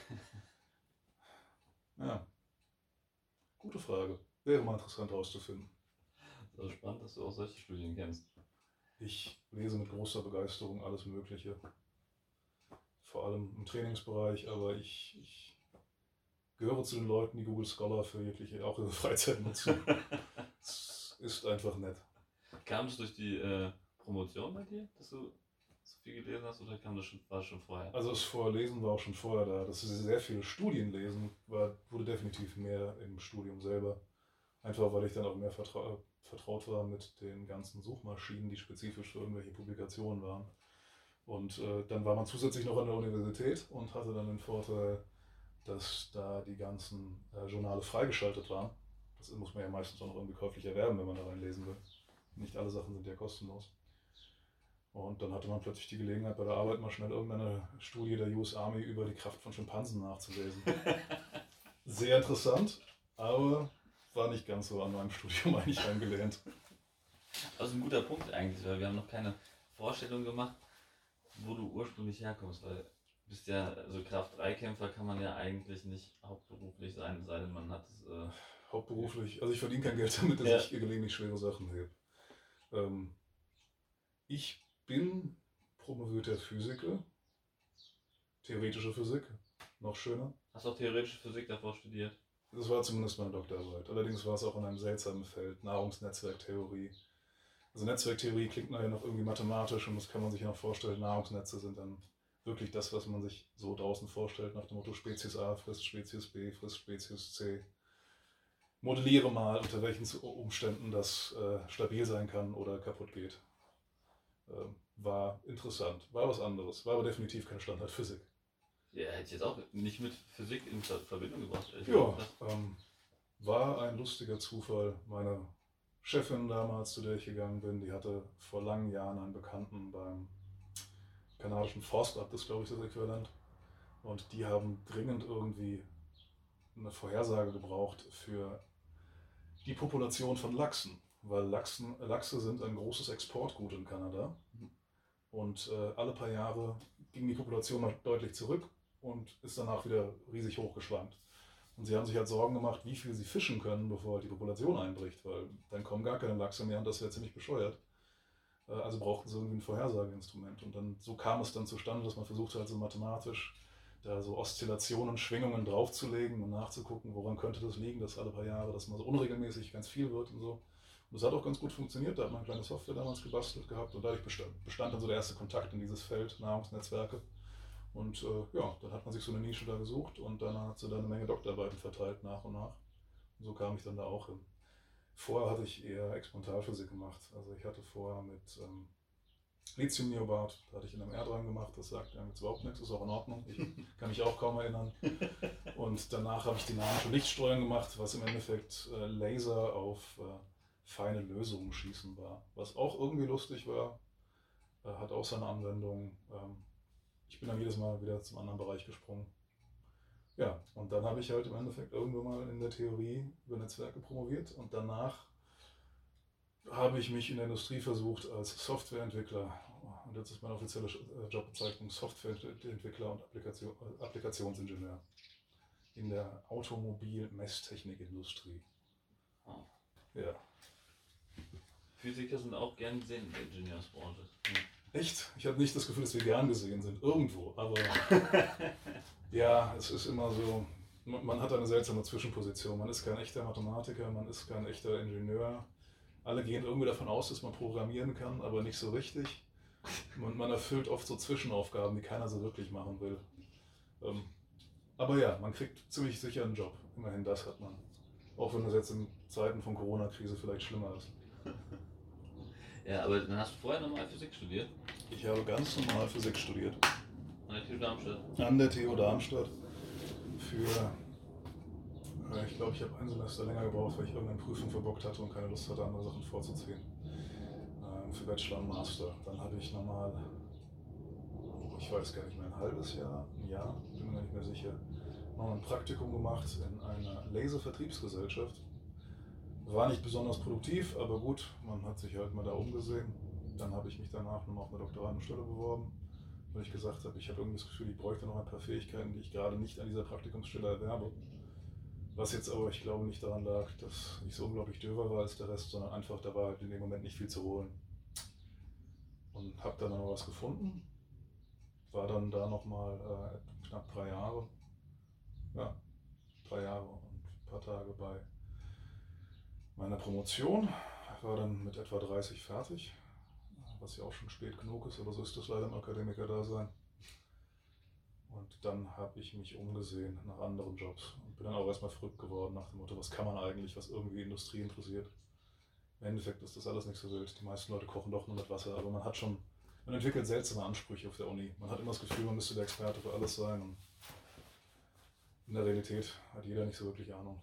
Ja, gute Frage. Wäre mal interessant herauszufinden. Das ist spannend, dass du auch solche Studien kennst. Ich lese mit großer Begeisterung alles Mögliche. Vor allem im Trainingsbereich, aber ich, ich gehöre zu den Leuten, die Google Scholar für jegliche, auch ihre Freizeit nutzen. Es ist einfach nett. Kam es durch die äh, Promotion bei dir, dass du so viel gelesen hast oder kam das schon, war das schon vorher? Also das Vorlesen war auch schon vorher da. Das ist sehr viel Studienlesen, war, wurde definitiv mehr im Studium selber. Einfach weil ich dann auch mehr vertra vertraut war mit den ganzen Suchmaschinen, die spezifisch für irgendwelche Publikationen waren. Und äh, dann war man zusätzlich noch an der Universität und hatte dann den Vorteil, dass da die ganzen äh, Journale freigeschaltet waren. Das muss man ja meistens auch noch irgendwie käuflich erwerben, wenn man da reinlesen will. Nicht alle Sachen sind ja kostenlos. Und dann hatte man plötzlich die Gelegenheit, bei der Arbeit mal schnell irgendeine Studie der U S Army über die Kraft von Schimpansen nachzulesen. Sehr interessant, aber war nicht ganz so an meinem Studium eigentlich angelehnt. Das ist ein guter Punkt eigentlich, weil wir haben noch keine Vorstellung gemacht, wo du ursprünglich herkommst, weil du bist ja, also Kraft drei Kämpfer kann man ja eigentlich nicht hauptberuflich sein, sei denn man hat es... Äh Hauptberuflich, also ich verdiene kein Geld damit, dass ja. ich gelegentlich schwere Sachen hebe. Ähm, ich bin promovierter Physiker, theoretische Physik, noch schöner. Hast du auch theoretische Physik davor studiert? Das war zumindest meine Doktorarbeit. Allerdings war es auch in einem seltsamen Feld, Nahrungsnetzwerktheorie. Also Netzwerktheorie klingt nachher noch irgendwie mathematisch und das kann man sich ja noch vorstellen. Nahrungsnetze sind dann wirklich das, was man sich so draußen vorstellt, nach dem Motto Spezies A frisst Spezies B, frisst Spezies C. Modelliere mal, unter welchen Umständen das äh, stabil sein kann oder kaputt geht. Ähm, war interessant, war was anderes, war aber definitiv keine Standardphysik. Ja, hätte ich jetzt auch nicht mit Physik in Verbindung gebracht. Ja, ähm, war ein lustiger Zufall. Meine Chefin damals, zu der ich gegangen bin, die hatte vor langen Jahren einen Bekannten beim kanadischen Forstamt, das ist glaube ich das Äquivalent. Und die haben dringend irgendwie eine Vorhersage gebraucht für die Population von Lachsen. Weil Lachsen, Lachse sind ein großes Exportgut in Kanada. Und äh, alle paar Jahre ging die Population mal deutlich zurück und ist danach wieder riesig hochgeschwankt. Und sie haben sich halt Sorgen gemacht, wie viel sie fischen können, bevor halt die Population einbricht, weil dann kommen gar keine Lachse mehr und das wäre ziemlich bescheuert. Äh, also brauchten sie irgendwie ein Vorhersageinstrument. Und dann so kam es dann zustande, dass man versucht hat, so mathematisch da so Oszillationen, Schwingungen draufzulegen und nachzugucken, woran könnte das liegen, dass alle paar Jahre das mal so unregelmäßig ganz viel wird und so. Und das hat auch ganz gut funktioniert, da hat man eine kleine Software damals gebastelt gehabt und dadurch bestand, bestand dann so der erste Kontakt in dieses Feld, Nahrungsnetzwerke. Und äh, ja, dann hat man sich so eine Nische da gesucht und dann hat sie da eine Menge Doktorarbeiten verteilt nach und nach. Und so kam ich dann da auch hin. Vorher hatte ich eher Experimentalphysik gemacht. Also ich hatte vorher mit ähm, Lithium-Niobat, da hatte ich in einem R dran gemacht, das sagt ja jetzt überhaupt nichts, ist auch in Ordnung. Ich kann mich auch kaum erinnern. Und danach habe ich dynamische Lichtstreuung gemacht, was im Endeffekt äh, Laser auf äh, feine Lösungen schießen war. Was auch irgendwie lustig war, äh, hat auch seine Anwendung. Ähm, ich bin dann jedes Mal wieder zum anderen Bereich gesprungen. Ja, und dann habe ich halt im Endeffekt irgendwann mal in der Theorie über Netzwerke promoviert und danach habe ich mich in der Industrie versucht als Softwareentwickler. Und jetzt ist meine offizielle Jobbezeichnung Softwareentwickler und Applikation, Applikationsingenieur in der Automobil-Messtechnikindustrie. Oh. Ja. Physiker sind auch gern gesehen in der Ingenieursbranche. Hm. Echt? Ich habe nicht das Gefühl, dass wir gern gesehen sind, irgendwo, aber ja, es ist immer so, man hat eine seltsame Zwischenposition. Man ist kein echter Mathematiker, man ist kein echter Ingenieur. Alle gehen irgendwie davon aus, dass man programmieren kann, aber nicht so richtig. Und man erfüllt oft so Zwischenaufgaben, die keiner so wirklich machen will. Ähm, aber ja, man kriegt ziemlich sicher einen Job. Immerhin das hat man. Auch wenn das jetzt in Zeiten von Corona-Krise vielleicht schlimmer ist. Ja, aber dann hast du vorher normal Physik studiert? Ich habe ganz normal Physik studiert. An der T U Darmstadt? An der T U Darmstadt. Für, äh, ich glaube, ich habe ein Semester länger gebraucht, weil ich irgendeine Prüfung verbockt hatte und keine Lust hatte, andere Sachen vorzuziehen. Ähm, für Bachelor und Master. Dann habe ich nochmal, ich weiß gar nicht mehr, ein halbes Jahr, ein Jahr, bin mir nicht mehr sicher, noch ein Praktikum gemacht in einer Laservertriebsgesellschaft. War nicht besonders produktiv, aber gut, man hat sich halt mal da umgesehen. Dann habe ich mich danach noch auf eine Doktorandenstelle beworben, weil ich gesagt habe, ich habe irgendwie das Gefühl, ich bräuchte noch ein paar Fähigkeiten, die ich gerade nicht an dieser Praktikumsstelle erwerbe. Was jetzt aber, ich glaube, nicht daran lag, dass ich so unglaublich döver war als der Rest, sondern einfach, da war halt in dem Moment nicht viel zu holen. Und habe dann noch was gefunden, war dann da nochmal äh, knapp drei Jahre, ja, drei Jahre und ein paar Tage bei meiner Promotion, war dann mit etwa dreißig fertig, was ja auch schon spät genug ist, aber so ist das leider im Akademiker-Dasein. Und dann habe ich mich umgesehen nach anderen Jobs und bin dann auch erstmal verrückt geworden nach dem Motto, was kann man eigentlich, was irgendwie Industrie interessiert. Im Endeffekt ist das alles nicht so wild. Die meisten Leute kochen doch nur mit Wasser, aber man hat schon, man entwickelt seltsame Ansprüche auf der Uni. Man hat immer das Gefühl, man müsste der Experte für alles sein. Und in der Realität hat jeder nicht so wirklich Ahnung.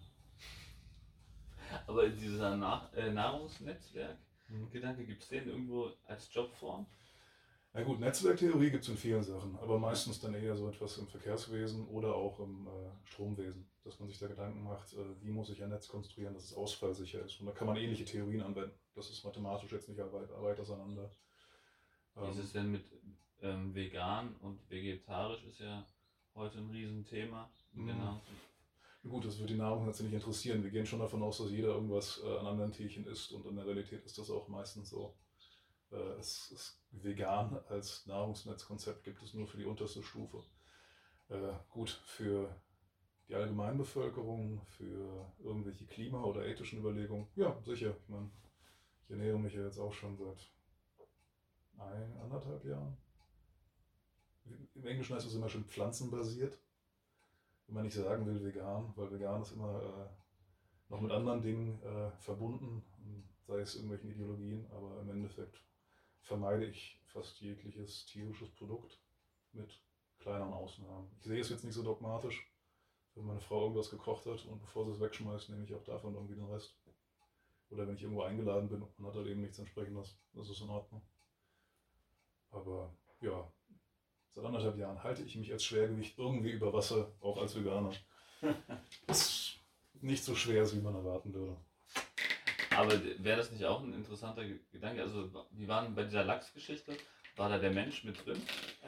Aber dieser Nach äh, Nahrungsnetzwerk-Gedanke, Mhm. gibt es den irgendwo als Jobform? Na gut, Netzwerktheorie gibt es in vielen Sachen, aber meistens dann eher so etwas im Verkehrswesen oder auch im äh, Stromwesen, dass man sich da Gedanken macht, äh, wie muss ich ein Netz konstruieren, dass es ausfallsicher ist. Und da kann man ähnliche Theorien anwenden. Das ist mathematisch jetzt nicht weit, weit auseinander. Wie ist Ähm, es denn mit ähm, vegan und vegetarisch ist ja heute ein Riesenthema. Mhm. Genau. Gut, das wird die Nahrung jetzt nicht interessieren. Wir gehen schon davon aus, dass jeder irgendwas äh, an anderen Tierchen isst und in der Realität ist das auch meistens so. Äh, es ist vegan als Nahrungsnetzkonzept gibt es nur für die unterste Stufe. Äh, gut, für die Allgemeinbevölkerung, für irgendwelche Klima- oder ethischen Überlegungen, ja, sicher. Ich meine, ich ernähre mich ja jetzt auch schon seit ein, anderthalb Jahren. Im Englischen heißt es immer schon pflanzenbasiert. Wenn man nicht sagen will vegan, weil vegan ist immer äh, noch mit anderen Dingen äh, verbunden, sei es irgendwelchen Ideologien, aber im Endeffekt vermeide ich fast jegliches tierisches Produkt mit kleineren Ausnahmen. Ich sehe es jetzt nicht so dogmatisch, wenn meine Frau irgendwas gekocht hat und bevor sie es wegschmeißt, nehme ich auch davon irgendwie den Rest. Oder wenn ich irgendwo eingeladen bin und man hat halt eben nichts entsprechendes, das ist in Ordnung. Aber ja, seit anderthalb Jahren halte ich mich als Schwergewicht irgendwie über Wasser, auch als Veganer. Ist nicht so schwer, wie man erwarten würde. Aber wäre das nicht auch ein interessanter Gedanke? Also, wie war denn bei dieser Lachsgeschichte? War da der Mensch mit drin?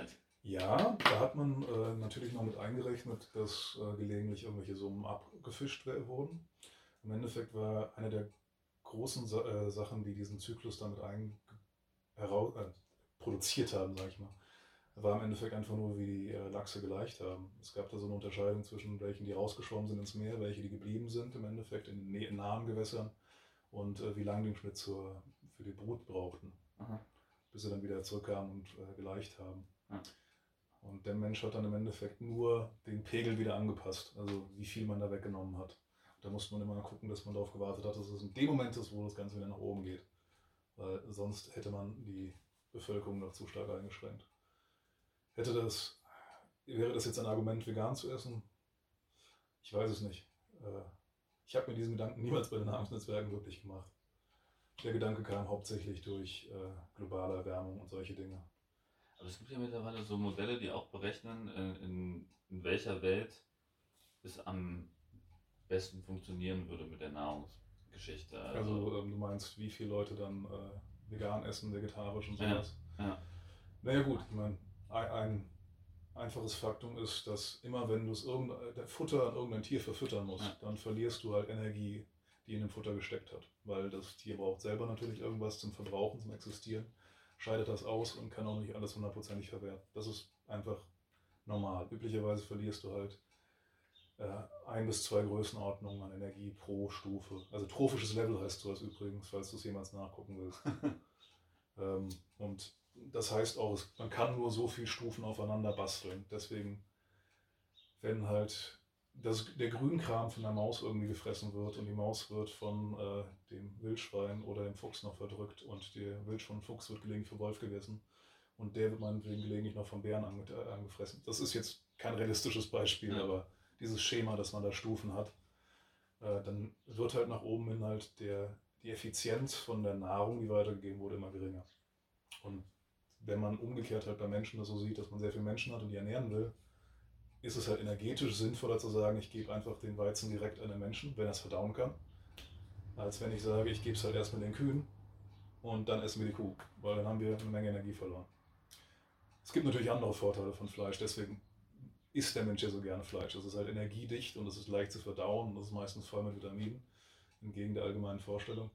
Ja, da hat man äh, natürlich noch mit eingerechnet, dass äh, gelegentlich irgendwelche Summen abgefischt wurden. Im Endeffekt war eine der großen Sa äh, Sachen, die diesen Zyklus damit ein heraus äh, produziert haben, sag ich mal, war im Endeffekt einfach nur, wie die äh, Lachse geleicht haben. Es gab da so eine Unterscheidung zwischen welchen, die rausgeschwommen sind ins Meer, welche, die geblieben sind, im Endeffekt in, in nahen Gewässern und äh, wie lange die im Schnitt zur, für die Brut brauchten, Aha. bis sie dann wieder zurückkamen und äh, geleicht haben. Ja. Und der Mensch hat dann im Endeffekt nur den Pegel wieder angepasst, also wie viel man da weggenommen hat. Da musste man immer gucken, dass man darauf gewartet hat, dass es in dem Moment ist, wo das Ganze wieder nach oben geht. Weil sonst hätte man die Bevölkerung noch zu stark eingeschränkt. Hätte das, wäre das jetzt ein Argument, vegan zu essen? Ich weiß es nicht. Ich habe mir diesen Gedanken niemals bei den Nahrungsnetzwerken wirklich gemacht. Der Gedanke kam hauptsächlich durch globale Erwärmung und solche Dinge. Aber es gibt ja mittlerweile so Modelle, die auch berechnen, in, in welcher Welt es am besten funktionieren würde mit der Nahrungsgeschichte. Also, also du meinst, wie viele Leute dann äh, vegan essen, vegetarisch und sowas? Ja, ja. Naja gut, ich meine, ein, ein einfaches Faktum ist, dass immer wenn du es irgendein Futter an irgendein Tier verfüttern musst, ja. dann verlierst du halt Energie, die in dem Futter gesteckt hat. Weil das Tier braucht selber natürlich irgendwas zum Verbrauchen, zum Existieren, scheidet das aus und kann auch nicht alles hundertprozentig verwerten. Das ist einfach normal. Üblicherweise verlierst du halt äh, ein bis zwei Größenordnungen an Energie pro Stufe. Also trophisches Level heißt sowas übrigens, falls du es jemals nachgucken willst. ähm, und das heißt auch, man kann nur so viele Stufen aufeinander basteln. Deswegen, wenn halt das, der Grünkram von der Maus irgendwie gefressen wird und die Maus wird von äh, dem Wildschwein oder dem Fuchs noch verdrückt und der Wildschwein und Fuchs wird gelegentlich vom Wolf gegessen und der wird meinetwegen gelegentlich noch vom Bären ange äh, angefressen. Das ist jetzt kein realistisches Beispiel, ja. aber dieses Schema, dass man da Stufen hat, äh, dann wird halt nach oben hin halt der, die Effizienz von der Nahrung, die weitergegeben wurde, immer geringer. Und wenn man umgekehrt halt bei Menschen das so sieht, dass man sehr viele Menschen hat und die ernähren will, ist es halt energetisch sinnvoller zu sagen, ich gebe einfach den Weizen direkt an den Menschen, wenn er es verdauen kann, als wenn ich sage, ich gebe es halt erstmal den Kühen und dann essen wir die Kuh, weil dann haben wir eine Menge Energie verloren. Es gibt natürlich andere Vorteile von Fleisch, deswegen isst der Mensch ja so gerne Fleisch. Es ist halt energiedicht und es ist leicht zu verdauen und es ist meistens voll mit Vitaminen, entgegen der allgemeinen Vorstellung.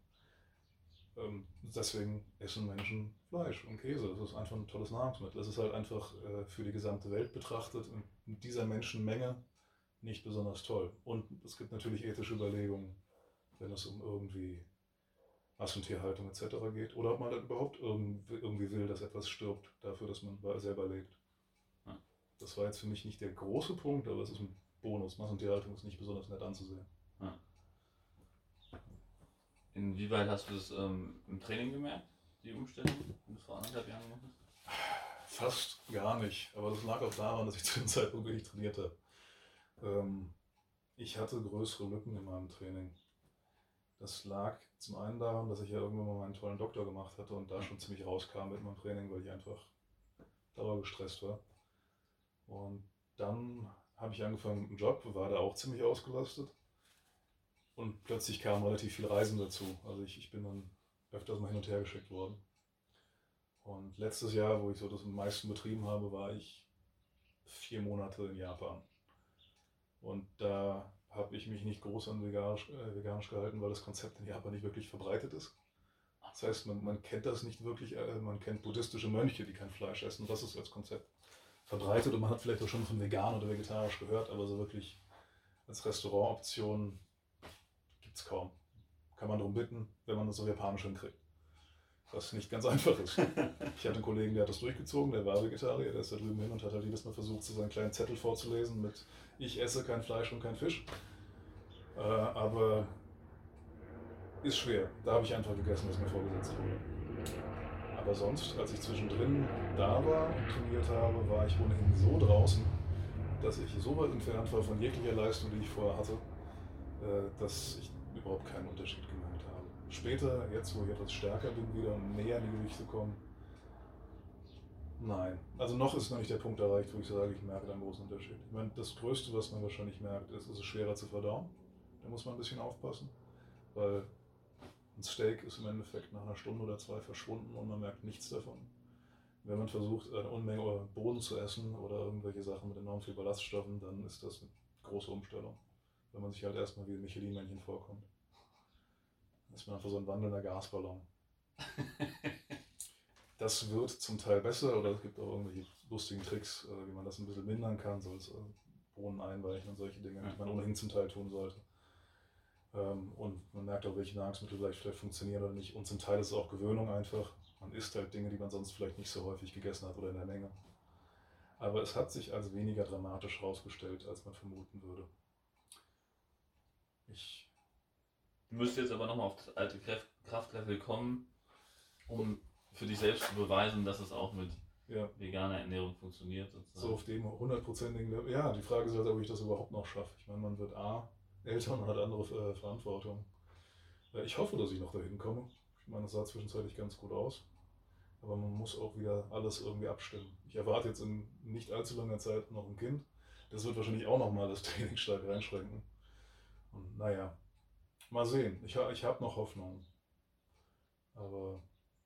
Ähm, deswegen essen Menschen Fleisch und Käse. Das ist einfach ein tolles Nahrungsmittel. Das ist halt einfach äh, für die gesamte Welt betrachtet und mit dieser Menschenmenge nicht besonders toll. Und es gibt natürlich ethische Überlegungen, wenn es um irgendwie Massentierhaltung et cetera geht oder ob man dann überhaupt irgendwie will, dass etwas stirbt, dafür, dass man selber lebt. Ja. Das war jetzt für mich nicht der große Punkt, aber es ist ein Bonus. Massentierhaltung ist nicht besonders nett anzusehen. Ja. Inwieweit hast du das ähm, im Training gemerkt, die Umstellung, die du vor anderthalb Jahren gemacht hast? Fast gar nicht, aber das lag auch daran, dass ich zu dem Zeitpunkt wirklich trainiert habe. Ähm, ich hatte größere Lücken in meinem Training. Das lag zum einen daran, dass ich ja irgendwann mal meinen tollen Doktor gemacht hatte und da schon ziemlich rauskam mit meinem Training, weil ich einfach dauergestresst war. Und dann habe ich angefangen mit dem Job, war da auch ziemlich ausgelastet. Und plötzlich kamen relativ viele Reisen dazu. Also ich, ich bin dann öfters mal hin und her geschickt worden. Und letztes Jahr, wo ich so das am meisten betrieben habe, war ich vier Monate in Japan. Und da habe ich mich nicht groß an veganisch, äh, veganisch gehalten, weil das Konzept in Japan nicht wirklich verbreitet ist. Das heißt, man, man kennt das nicht wirklich, äh, man kennt buddhistische Mönche, die kein Fleisch essen. Das ist als Konzept verbreitet und man hat vielleicht auch schon von vegan oder vegetarisch gehört, aber so wirklich als Restaurantoption gibt es kaum. Kann man darum bitten, wenn man das so japanisch hinkriegt. Was nicht ganz einfach ist. Ich hatte einen Kollegen, der hat das durchgezogen, der war Vegetarier, der ist da drüben hin und hat halt jedes Mal versucht, so seinen kleinen Zettel vorzulesen mit ich esse kein Fleisch und kein Fisch. Äh, aber ist schwer. Da habe ich einfach gegessen, was mir vorgesetzt wurde. Aber sonst, als ich zwischendrin da war und trainiert habe, war ich ohnehin so draußen, dass ich so weit entfernt war von jeglicher Leistung, die ich vorher hatte, äh, dass ich überhaupt keinen Unterschied gemerkt habe. Später, jetzt wo ich etwas stärker bin wieder und näher in die Gewichte komme, nein. Also noch ist noch nicht der Punkt erreicht, wo ich sage, ich merke einen großen Unterschied. Ich meine, das Größte, was man wahrscheinlich merkt, ist, es ist schwerer zu verdauen. Da muss man ein bisschen aufpassen, weil ein Steak ist im Endeffekt nach einer Stunde oder zwei verschwunden und man merkt nichts davon. Wenn man versucht, eine Unmenge Boden zu essen oder irgendwelche Sachen mit enorm viel Ballaststoffen, dann ist das eine große Umstellung. Wenn man sich halt erstmal wie ein Michelin-Männchen vorkommt. Dann ist man einfach so ein wandelnder Gasballon. Das wird zum Teil besser oder es gibt auch irgendwelche lustigen Tricks, wie man das ein bisschen mindern kann, so als Bohnen einweichen und solche Dinge, die man ohnehin zum Teil tun sollte. Und man merkt auch, welche Nahrungsmittel vielleicht, vielleicht funktionieren oder nicht. Und zum Teil ist es auch Gewöhnung einfach. Man isst halt Dinge, die man sonst vielleicht nicht so häufig gegessen hat oder in der Menge. Aber es hat sich als weniger dramatisch herausgestellt, als man vermuten würde. Ich Du müsstest jetzt aber nochmal auf das alte Kraftlevel kommen, um für dich selbst zu beweisen, dass es auch mit ja. veganer Ernährung funktioniert. Sozusagen. So auf dem hundertprozentigen Level. Ja, die Frage ist halt, ob ich das überhaupt noch schaffe. Ich meine, man wird A, älter und hat andere äh, Verantwortung. Ich hoffe, dass ich noch dahin komme. Ich meine, das sah zwischenzeitlich ganz gut aus. Aber man muss auch wieder alles irgendwie abstimmen. Ich erwarte jetzt in nicht allzu langer Zeit noch ein Kind. Das wird wahrscheinlich auch nochmal das Training stark einschränken. Und naja, mal sehen. Ich, ich habe noch Hoffnung. Aber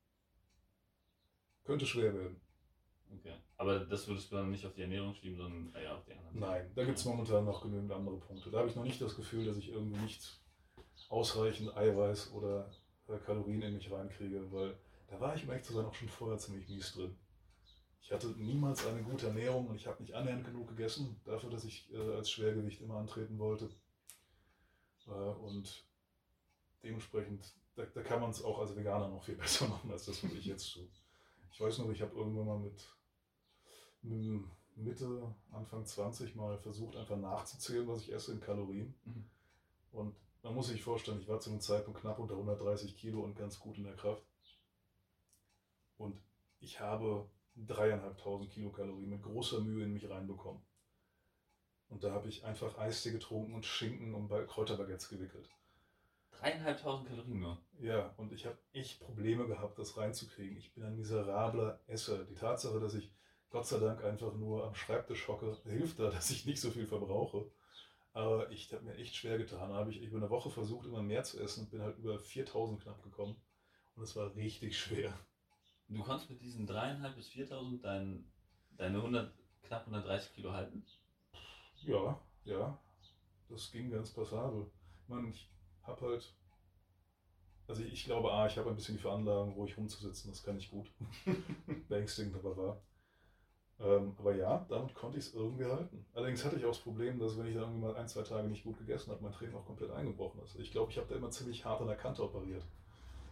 könnte schwer werden. Okay. Aber das würdest du dann nicht auf die Ernährung schieben, sondern eher auf die anderen? Nein, da gibt es momentan noch genügend andere Punkte. Da habe ich noch nicht das Gefühl, dass ich irgendwie nicht ausreichend Eiweiß oder Kalorien in mich reinkriege, weil da war ich, um echt zu sein, auch schon vorher ziemlich mies drin. Ich hatte niemals eine gute Ernährung und ich habe nicht annähernd genug gegessen, dafür, dass ich äh, als Schwergewicht immer antreten wollte. Äh, und dementsprechend, da, da kann man es auch als Veganer noch viel besser machen, als das, was ich jetzt tue. Ich weiß noch, ich habe irgendwann mal mit, mit Mitte, Anfang zwanzig mal versucht, einfach nachzuzählen, was ich esse in Kalorien. Mhm. Und man muss sich vorstellen, ich war zu einem Zeitpunkt knapp unter hundertdreißig Kilo und ganz gut in der Kraft. Und ich habe dreieinhalbtausend Kilokalorien mit großer Mühe in mich reinbekommen. Und da habe ich einfach Eistee getrunken und Schinken und Kräuterbaguettes gewickelt. Dreieinhalbtausend Kalorien nur? Ja, und ich habe echt Probleme gehabt, das reinzukriegen. Ich bin ein miserabler Esser. Die Tatsache, dass ich Gott sei Dank einfach nur am Schreibtisch hocke, hilft da, dass ich nicht so viel verbrauche. Aber ich habe mir echt schwer getan. Da habe ich über eine Woche versucht, immer mehr zu essen und bin halt über viertausend knapp gekommen. Und es war richtig schwer. Du konntest mit diesen dreieinhalb bis viertausend dein, deine hundert, knapp hundertdreißig Kilo halten? Ja, ja. Das ging ganz passabel. Ich meine, ich habe halt, also ich, ich glaube, A, ich habe ein bisschen die Veranlagung, ruhig rumzusitzen, das kann ich gut. Beängstigend aber wahr. Ähm, aber ja, damit konnte ich es irgendwie halten. Allerdings hatte ich auch das Problem, dass wenn ich dann irgendwie mal ein, zwei Tage nicht gut gegessen habe, mein Training auch komplett eingebrochen ist. Ich glaube, ich habe da immer ziemlich hart an der Kante operiert.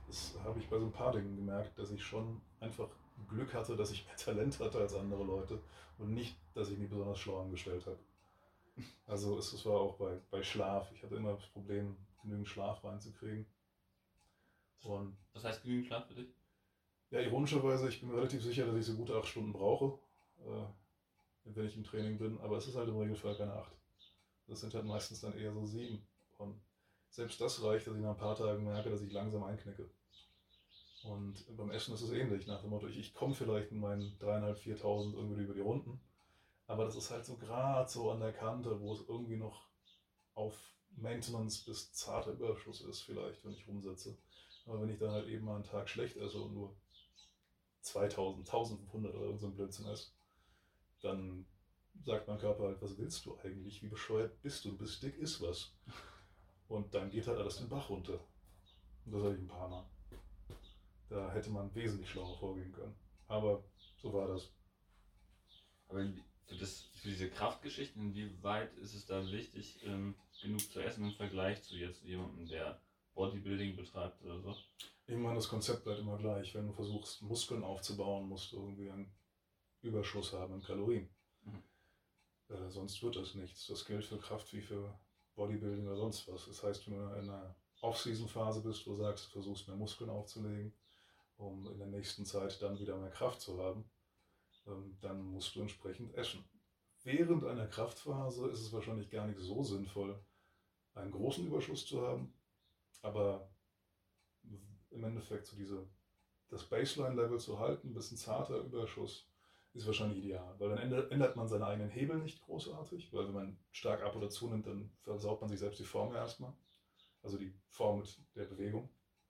das habe ich bei so ein paar Dingen gemerkt, dass ich schon einfach Glück hatte, dass ich mehr Talent hatte als andere Leute und nicht, dass ich mich besonders schlau angestellt habe. Also es, es war auch bei, bei Schlaf. Ich hatte immer das Problem, genügend Schlaf reinzukriegen. Und Was heißt genügend Schlaf für dich? ja, ironischerweise, ich bin mir relativ sicher, dass ich so gute acht Stunden brauche, äh, wenn ich im Training bin, aber es ist halt im Regelfall keine acht. Das sind halt meistens dann eher so sieben. Und selbst das reicht, dass ich nach ein paar Tagen merke, dass ich langsam einknicke. Und beim Essen ist es ähnlich, nach dem Motto, ich, ich komme vielleicht in meinen dreieinhalb, viertausend irgendwie über die Runden, aber das ist halt so gerade so an der Kante, wo es irgendwie noch auf Maintenance bis zarter Überschuss ist vielleicht, wenn ich rumsetze. Aber wenn ich dann halt eben mal einen Tag schlecht esse und nur zweitausend, eintausendfünfhundert oder irgend so ein Blödsinn esse, dann sagt mein Körper halt, was willst du eigentlich? Wie bescheuert bist du? Du bist dick, iss was. Und dann geht halt alles den Bach runter. Und das hatte ich ein paar Mal. Da hätte man wesentlich schlauer vorgehen können. Aber so war das. Aber für, das, für diese Kraftgeschichten, inwieweit ist es da wichtig, ähm, genug zu essen im Vergleich zu jetzt jemandem, der Bodybuilding betreibt oder so? Ich meine, das Konzept bleibt immer gleich. Wenn du versuchst, Muskeln aufzubauen, musst du irgendwie einen Überschuss haben in Kalorien. Mhm. Äh, sonst wird das nichts. Das gilt für Kraft wie für Bodybuilding oder sonst was. Das heißt, wenn du in einer Off-Season-Phase bist, wo du sagst, du versuchst mehr Muskeln aufzulegen, um in der nächsten Zeit dann wieder mehr Kraft zu haben, ähm, dann musst du entsprechend essen. Während einer Kraftphase ist es wahrscheinlich gar nicht so sinnvoll, einen großen Überschuss zu haben, aber im Endeffekt so diese, das Baseline-Level zu halten, bis ein zarter Überschuss, ist wahrscheinlich ideal, weil dann ändert, ändert man seine eigenen Hebel nicht großartig, weil wenn man stark ab- oder zunimmt, dann versaut man sich selbst die Form erstmal, also die Form mit der Bewegung.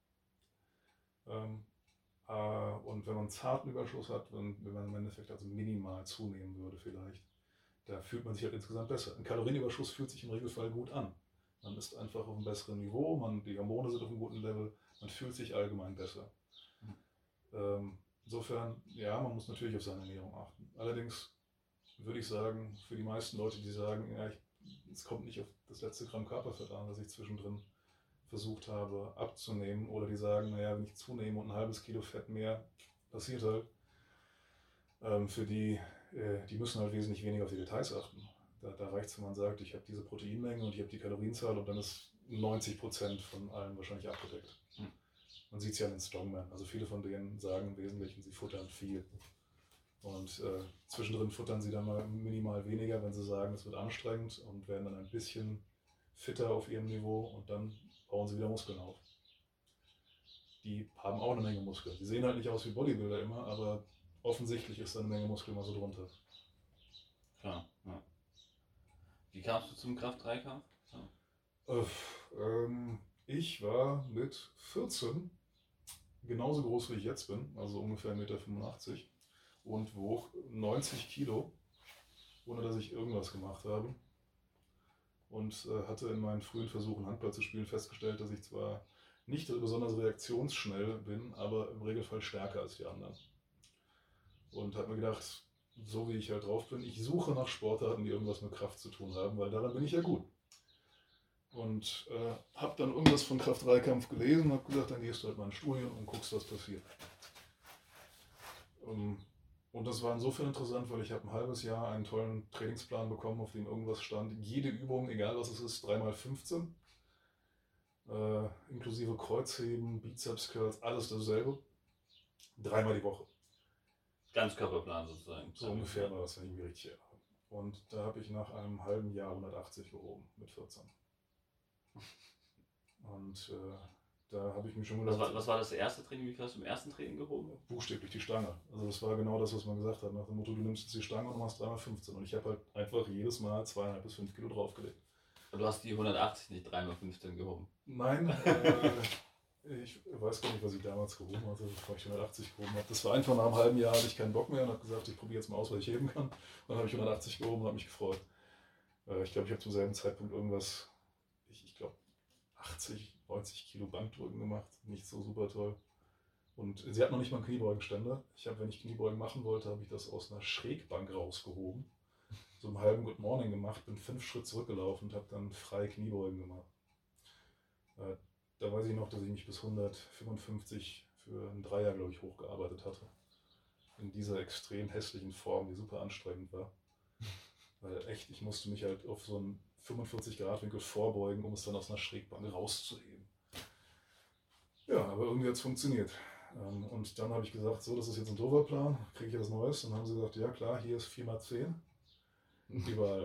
Ähm, äh, und wenn man einen zarten Überschuss hat, wenn, wenn man im Endeffekt also minimal zunehmen würde vielleicht, da fühlt man sich halt insgesamt besser. Ein Kalorienüberschuss fühlt sich im Regelfall gut an. Man ist einfach auf einem besseren Niveau, man, die Hormone sind auf einem guten Level, man fühlt sich allgemein besser. Mhm. Ähm, insofern, ja, man muss natürlich auf seine Ernährung achten. Allerdings würde ich sagen, für die meisten Leute, die sagen, ja, ich, es kommt nicht auf das letzte Gramm Körperfett an, das ich zwischendrin versucht habe abzunehmen, oder die sagen, naja, wenn ich zunehme und ein halbes Kilo Fett mehr, passiert halt, ähm, für die, äh, die müssen halt wesentlich weniger auf die Details achten. Da, da reicht es, wenn man sagt, ich habe diese Proteinmenge und ich habe die Kalorienzahl und dann ist neunzig Prozent von allem wahrscheinlich abgedeckt. Hm. Man sieht es ja an den Strongman. Also viele von denen sagen im Wesentlichen, sie futtern viel. Und äh, zwischendrin futtern sie dann mal minimal weniger, wenn sie sagen, es wird anstrengend, und werden dann ein bisschen fitter auf ihrem Niveau und dann bauen sie wieder Muskeln auf. Die haben auch eine Menge Muskeln. Die sehen halt nicht aus wie Bodybuilder immer, aber offensichtlich ist da eine Menge Muskeln mal so drunter. Klar, ja. Wie kamst du zum Kraft-Dreikampf? So. Äh, ähm, ich war mit vierzehn genauso groß wie ich jetzt bin, also ungefähr eins Komma fünfundachtzig Meter, und wog neunzig Kilo, ohne dass ich irgendwas gemacht habe. Und äh, hatte in meinen frühen Versuchen, Handball zu spielen, festgestellt, dass ich zwar nicht besonders reaktionsschnell bin, aber im Regelfall stärker als die anderen. Und habe mir gedacht, so wie ich halt drauf bin, ich suche nach Sportarten, die irgendwas mit Kraft zu tun haben, weil daran bin ich ja gut. Und äh, habe dann irgendwas von Kraft-Dreikampf gelesen und habe gesagt, dann gehst du halt mal ins Studio und guckst, was passiert. Um, und das war insofern interessant, weil ich habe ein halbes Jahr einen tollen Trainingsplan bekommen, auf dem irgendwas stand. Jede Übung, egal was es ist, drei mal fünfzehn. Äh, inklusive Kreuzheben, Bizeps-Curls, alles dasselbe. Dreimal die Woche. Ganzkörperplan sozusagen. So ungefähr war das, wenn ich mich richtig erinnere. Und da habe ich nach einem halben Jahr hundertachtzig gewogen mit vierzehn. Und äh, da habe ich mich schon gedacht. Was war, was war das erste Training? Wie viel hast du im ersten Training gehoben? Buchstäblich die Stange. Also das war genau das, was man gesagt hat. Nach dem Motto, du nimmst jetzt die Stange und machst drei mal fünfzehn. Und ich habe halt einfach jedes Mal zweieinhalb bis fünf Kilo draufgelegt. Und du hast die hundertachtzig nicht drei mal fünfzehn gehoben? Nein, äh, ich weiß gar nicht, was ich damals gehoben hatte, bevor ich hundertachtzig gehoben habe. Das war einfach nach einem halben Jahr, hatte ich keinen Bock mehr und habe gesagt, ich probiere jetzt mal aus, was ich heben kann. Und dann habe ich hundertachtzig gehoben und habe mich gefreut. Äh, ich glaube, ich habe zum selben Zeitpunkt irgendwas, ich, ich glaube, achtzig, neunzig Kilo Bankdrücken gemacht. Nicht so super toll. Und sie hat noch nicht mal einen Kniebeugenständer. Ich habe, wenn ich Kniebeugen machen wollte, habe ich das aus einer Schrägbank rausgehoben. So einen halben Good Morning gemacht, bin fünf Schritt zurückgelaufen und habe dann frei Kniebeugen gemacht. Äh, da weiß ich noch, dass ich mich bis hundertfünfundfünfzig für ein Dreier, glaube ich, hochgearbeitet hatte. In dieser extrem hässlichen Form, die super anstrengend war. Weil echt, ich musste mich halt auf so einen fünfundvierzig Grad Winkel vorbeugen, um es dann aus einer Schrägbank rauszuheben. Ja, aber irgendwie hat es funktioniert. Und dann habe ich gesagt, so, das ist jetzt ein doofer Plan, kriege ich was Neues? Und dann haben sie gesagt, ja klar, hier ist vier mal zehn. Überall.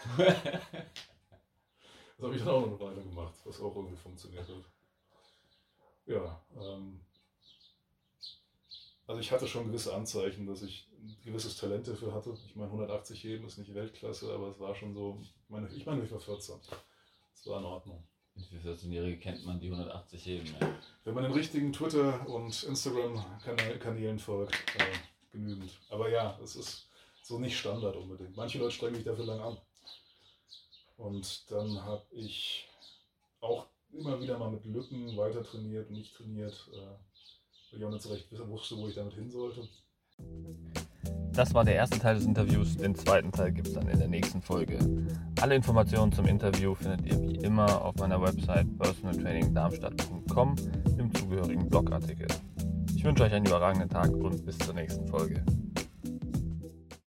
Das habe ich dann auch noch eine Weile gemacht, was auch irgendwie funktioniert hat. Ja, ähm, also ich hatte schon gewisse Anzeichen, dass ich ein gewisses Talent dafür hatte. Ich meine, hundertachtzig heben ist nicht Weltklasse, aber es war schon so, ich meine, ich, meine, ich war vierzehn. Es war in Ordnung. Für vierzehnjährige kennt man die hundertachtzig heben, ja. Wenn man den richtigen Twitter- und Instagram-Kanälen folgt, äh, genügend. Aber ja, es ist so nicht Standard unbedingt. Manche Leute strengen mich dafür lang an. Und dann habe ich auch immer wieder mal mit Lücken weiter trainiert und nicht trainiert, äh, weil ich auch nicht so recht wusste, wo ich damit hin sollte. Das war der erste Teil des Interviews, den zweiten Teil gibt es dann in der nächsten Folge. Alle Informationen zum Interview findet ihr wie immer auf meiner Website personal training darmstadt punkt com im zugehörigen Blogartikel. Ich wünsche euch einen überragenden Tag und bis zur nächsten Folge.